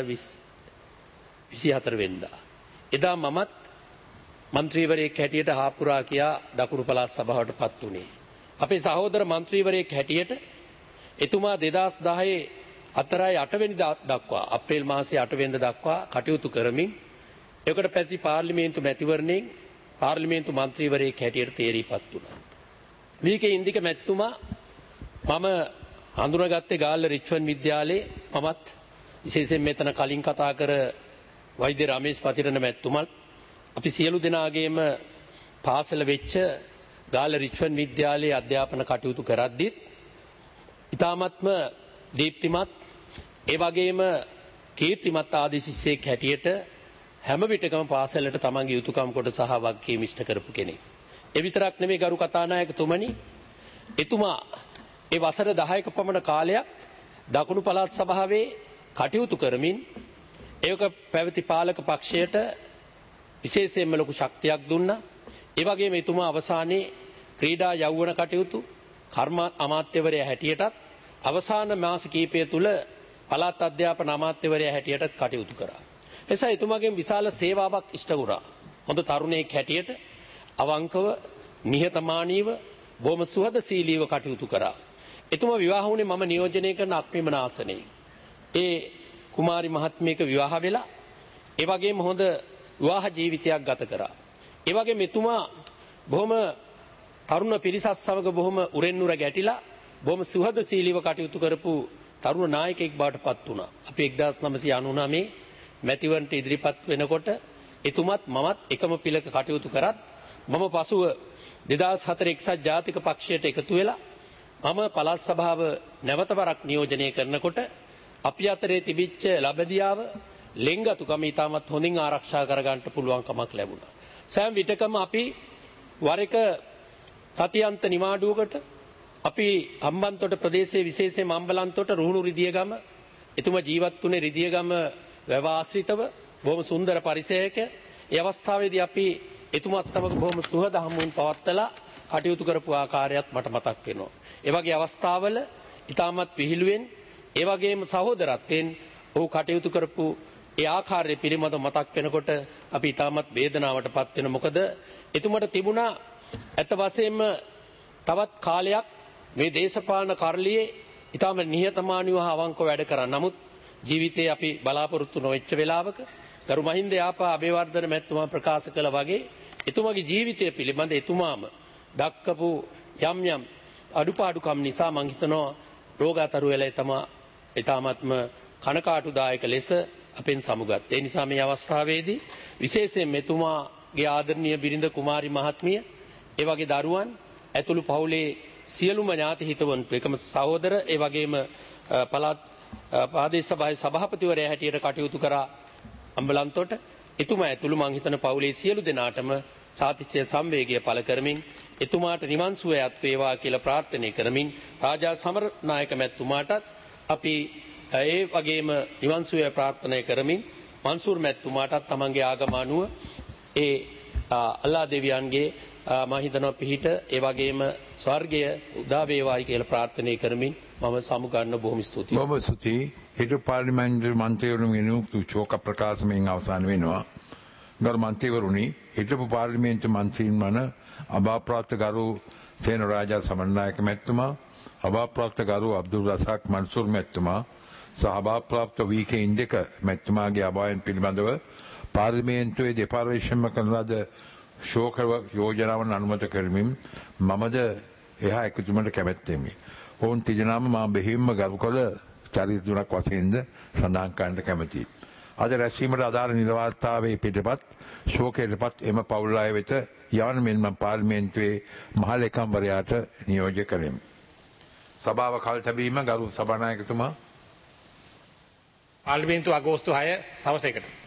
විසිහතර වෙනිදා. එදා මමත් මන්ත්‍රීවරයෙක් හැටියට හාපුරා කියා දකුණු පළාත් සභාවට පත් වුණේ. අපේ සහෝදර මන්ත්‍රීවරයෙක් හැටියට එතුමා දෙදාස් දහයේ හතරයි අට වෙනිදා දක්වා, අප්‍රේල් මාසයේ අට වෙනිදා දක්වා කටයුතු කරමින් එකට පැති පාර්ලිමේන්තු මැතිවරණයෙන් පාර්ලිමේන්තු මන්ත්‍රීවරයෙක් හැටියට තේරීපත් වුණා. වී.කේ. ඉන්දික මැතිතුමා මම හඳුනාගත්තේ ගාල්ල රිච්මන්ඩ් විද්‍යාලයේ. මමත් විශේෂයෙන් මෙතන කලින් කතා කර වෛද්‍ය රමේෂ් පතිරණ මැතිතුමත් අපි සියලු දෙනාගේම පාසල වෙච්ච ගාල්ල රිච්මන්ඩ් විද්‍යාලයේ අධ්‍යාපන කටයුතු කරද්දිත් ඉතාමත්ම දීප්තිමත්, ඒ වගේම කීර්තිමත් ආදී ශිෂ්‍යයෙක් හැටියට හැම විටකම පාසලට තමන්ගේ යුතුයකම් කොට සහ වගකීම් ඉෂ්ට කරපු කෙනෙක්. ඒ විතරක් නෙමෙයි ගරු කතානායකතුමනි, එතුමා ඒ වසර දහයක පමණ කාලයක් දකුණු පළාත් සභාවේ කටයුතු කරමින් ඒක පැවති පාලක පක්ෂයට විශේෂයෙන්ම ලොකු ශක්තියක් දුන්නා. ඒ වගේම එතුමා අවසානයේ ක්‍රීඩා යෞවන කටයුතු කර්ම අමාත්‍යවරයා හැටියටත් අවසාන මාස කිහිපය තුළ පළාත් අධ්‍යාපන අමාත්‍යවරයා හැටියටත් කටයුතු කරා. එසා එතුමාගෙන් විශාල සේවාවක් ඉෂ්ට වුණා. හොඳ තරුණයෙක් හැටියට අවංකව, නිහතමානීව, බොහොම සුහදශීලීව කටයුතු කරා. එතුමා විවාහ වුණේ මම නියෝජනය කරන අක්මිමන ආසනයේ. ඒ කුමාරි මහත්මියක විවාහ වෙලා ඒ වගේම හොඳ විවාහ ජීවිතයක් ගත කරා. ඒ වගේම එතුමා බොහොම තරුණ පිරිසත් සමග බොහොම උරෙන්නුර ගැටිලා බොහොම සුහදශීලීව කටයුතු කරපු තරුණ නායකයෙක් බවට පත් වුණා. අපි එක්දාස් නවසිය අනූ නවයේ මැතිවරණට ඉදිරිපත් වෙනකොට එතුමත් මමත් එකම පිළක කටයුතු කරත් මම පසුව දෙදාස් හතර එක්සත් ජාතික පක්ෂයට එකතු වෙලා මම පළාත් සභාව නැවත වරක් නියෝජනය කරනකොට අපි අතරේ තිබිච්ච ලබදියාව ලෙන්ගතුකම ඉතාමත් හොඳින් ආරක්ෂා කරගන්නට පුළුවන්කමක් ලැබුණා. සෑම විටකම අපි වර එක තතියන්ත නිවාඩුවකට අපි හම්බන්තොට ප්‍රදේශයේ විශේෂයෙන් අම්බලන්තොට රුහුණු රිදියගම එතුමා ජීවත් වුණේ රිදියගම වැව ආශ්‍රිතව බොහොම සුන්දර පරිසරයක. ඒ අවස්ථාවේදී අපි එතුමාත් සමග බොහොම සුහද හමුවුන් පවත්වලා කටයුතු කරපු ආකාරයත් මට මතක් වෙනවා. ඒ වගේ අවස්ථාවල ඉතාමත් විහිළුවෙන් ඒ වගේම සහෝදරත්වයෙන් ඔහු කටයුතු කරපු ඒ ආකාරය පිළිබඳව මතක් වෙනකොට අපි ඉතාමත් වේදනාවටපත් වෙන. මොකද එතුමට තිබුණා ඇත්ත වශයෙන්ම තවත් කාලයක් මේ දේශපාලන කරලියේ ඉතාම නිහතමානීව අවංකව වැඩ කරා. නමුත් ජීවිතේ අපි බලාපොරොත්තු නොවෙච්ච වෙලාවක ගරු මහින්ද යාපා අබේවර්ධන මැතිතුමා ප්‍රකාශ කළ වගේ එතුමාගේ ජීවිතය පිළිබඳ එතුමාම දක්කපු යම් යම් අඩුපාඩුකම් නිසා මං හිතනවා රෝගාතරු වෙලා තමා ඉතාමත්ම කනකාටුදායක ලෙස අපෙන් සමුගත්. ඒ නිසා මේ අවස්ථාවේදී විශේෂයෙන් මෙතුමාගේ ආදරණීය බිරිඳ කුමාරි මහත්මිය ඒ වගේ දරුවන් ඇතුළු පවුලේ සියලුම ඥාති හිතවන්තු එකම සහෝදර ඒ වගේම පළාත් ප්‍රාදේශ සභාවේ සභාපතිවරයා හැටියට කටයුතු කරා අම්බලන්තොට එතුමා ඇතුළු මං හිතන පවුලේ සියලු දෙනාටම සාතිශය සංවේගය පළ කරමින් එතුමාට නිවන් සුවයත් වේවා කියලා ප්‍රාර්ථනා කරමින් රාජා සමරනායක මැතිතුමාටත් අපි ඒ වගේම නිවන් සුවය ප්‍රාර්ථනා කරමින් මන්සූර් මැතිතුමාටත් තමන්ගේ ආගම අනුව ඒ අල්ලා දෙවියන්ගේ මම හිතනවා පිහිට ඒ වගේම ස්වර්ගය උදා වේවායි කියලා ප්‍රාර්ථනා කරමින් මම සමුගන්න බොහොම ස්තුතියි. බොහොම ස්තුතියි. හිටපු පාර්ලිමේන්තු මන්ත්‍රීවරුන් වෙනුතු ශෝක ප්‍රකාශනයෙන් අවසන් වෙනවා. ගරු මන්ත්‍රීවරුනි, හිටපු පාර්ලිමේන්තු මන්ත්‍රීන් වන අභාප්‍රාප්ත ගරු සේන රාජා සමරනායක මැතිතුමා, අභාප්‍රාප්ත ගරු අබ්දුල් රසාක් මන්සූර් මැතිතුමා සහ අභාප්‍රාප්ත වී.කේ. ඉන්දක මැතිතුමාගේ අභායන් පිළිබඳව පාර්ලිමේන්තුවේ දෙපාර්ශ්වයෙන්ම කරන ලද ශෝක යෝජනාවන් අනුමත කරමින් මමද එහා එකතුමට කැමැත්තෙමි. ඔවුන් තිදෙනාම මා බෙහෙවින්ම ගරු කළ චරිත තුනක් වශයෙන්ද සඳහන් කරන්නට කැමැතියි. අද රැස්වීමට අදාළ නිර්වාර්තාවේ පිටපත් ශෝකයටපත් එම පවුල් අය වෙත යවන මෙන් මම පාර්ලිමේන්තුවේ මහ ලේකම්වරයාට නියෝජ්‍ය කළෙමි. සභාව කල් තැබීම ගරු සභානායකතුමා. පාර්ලිමේන්තුව අගෝස්තු හය සවස එකට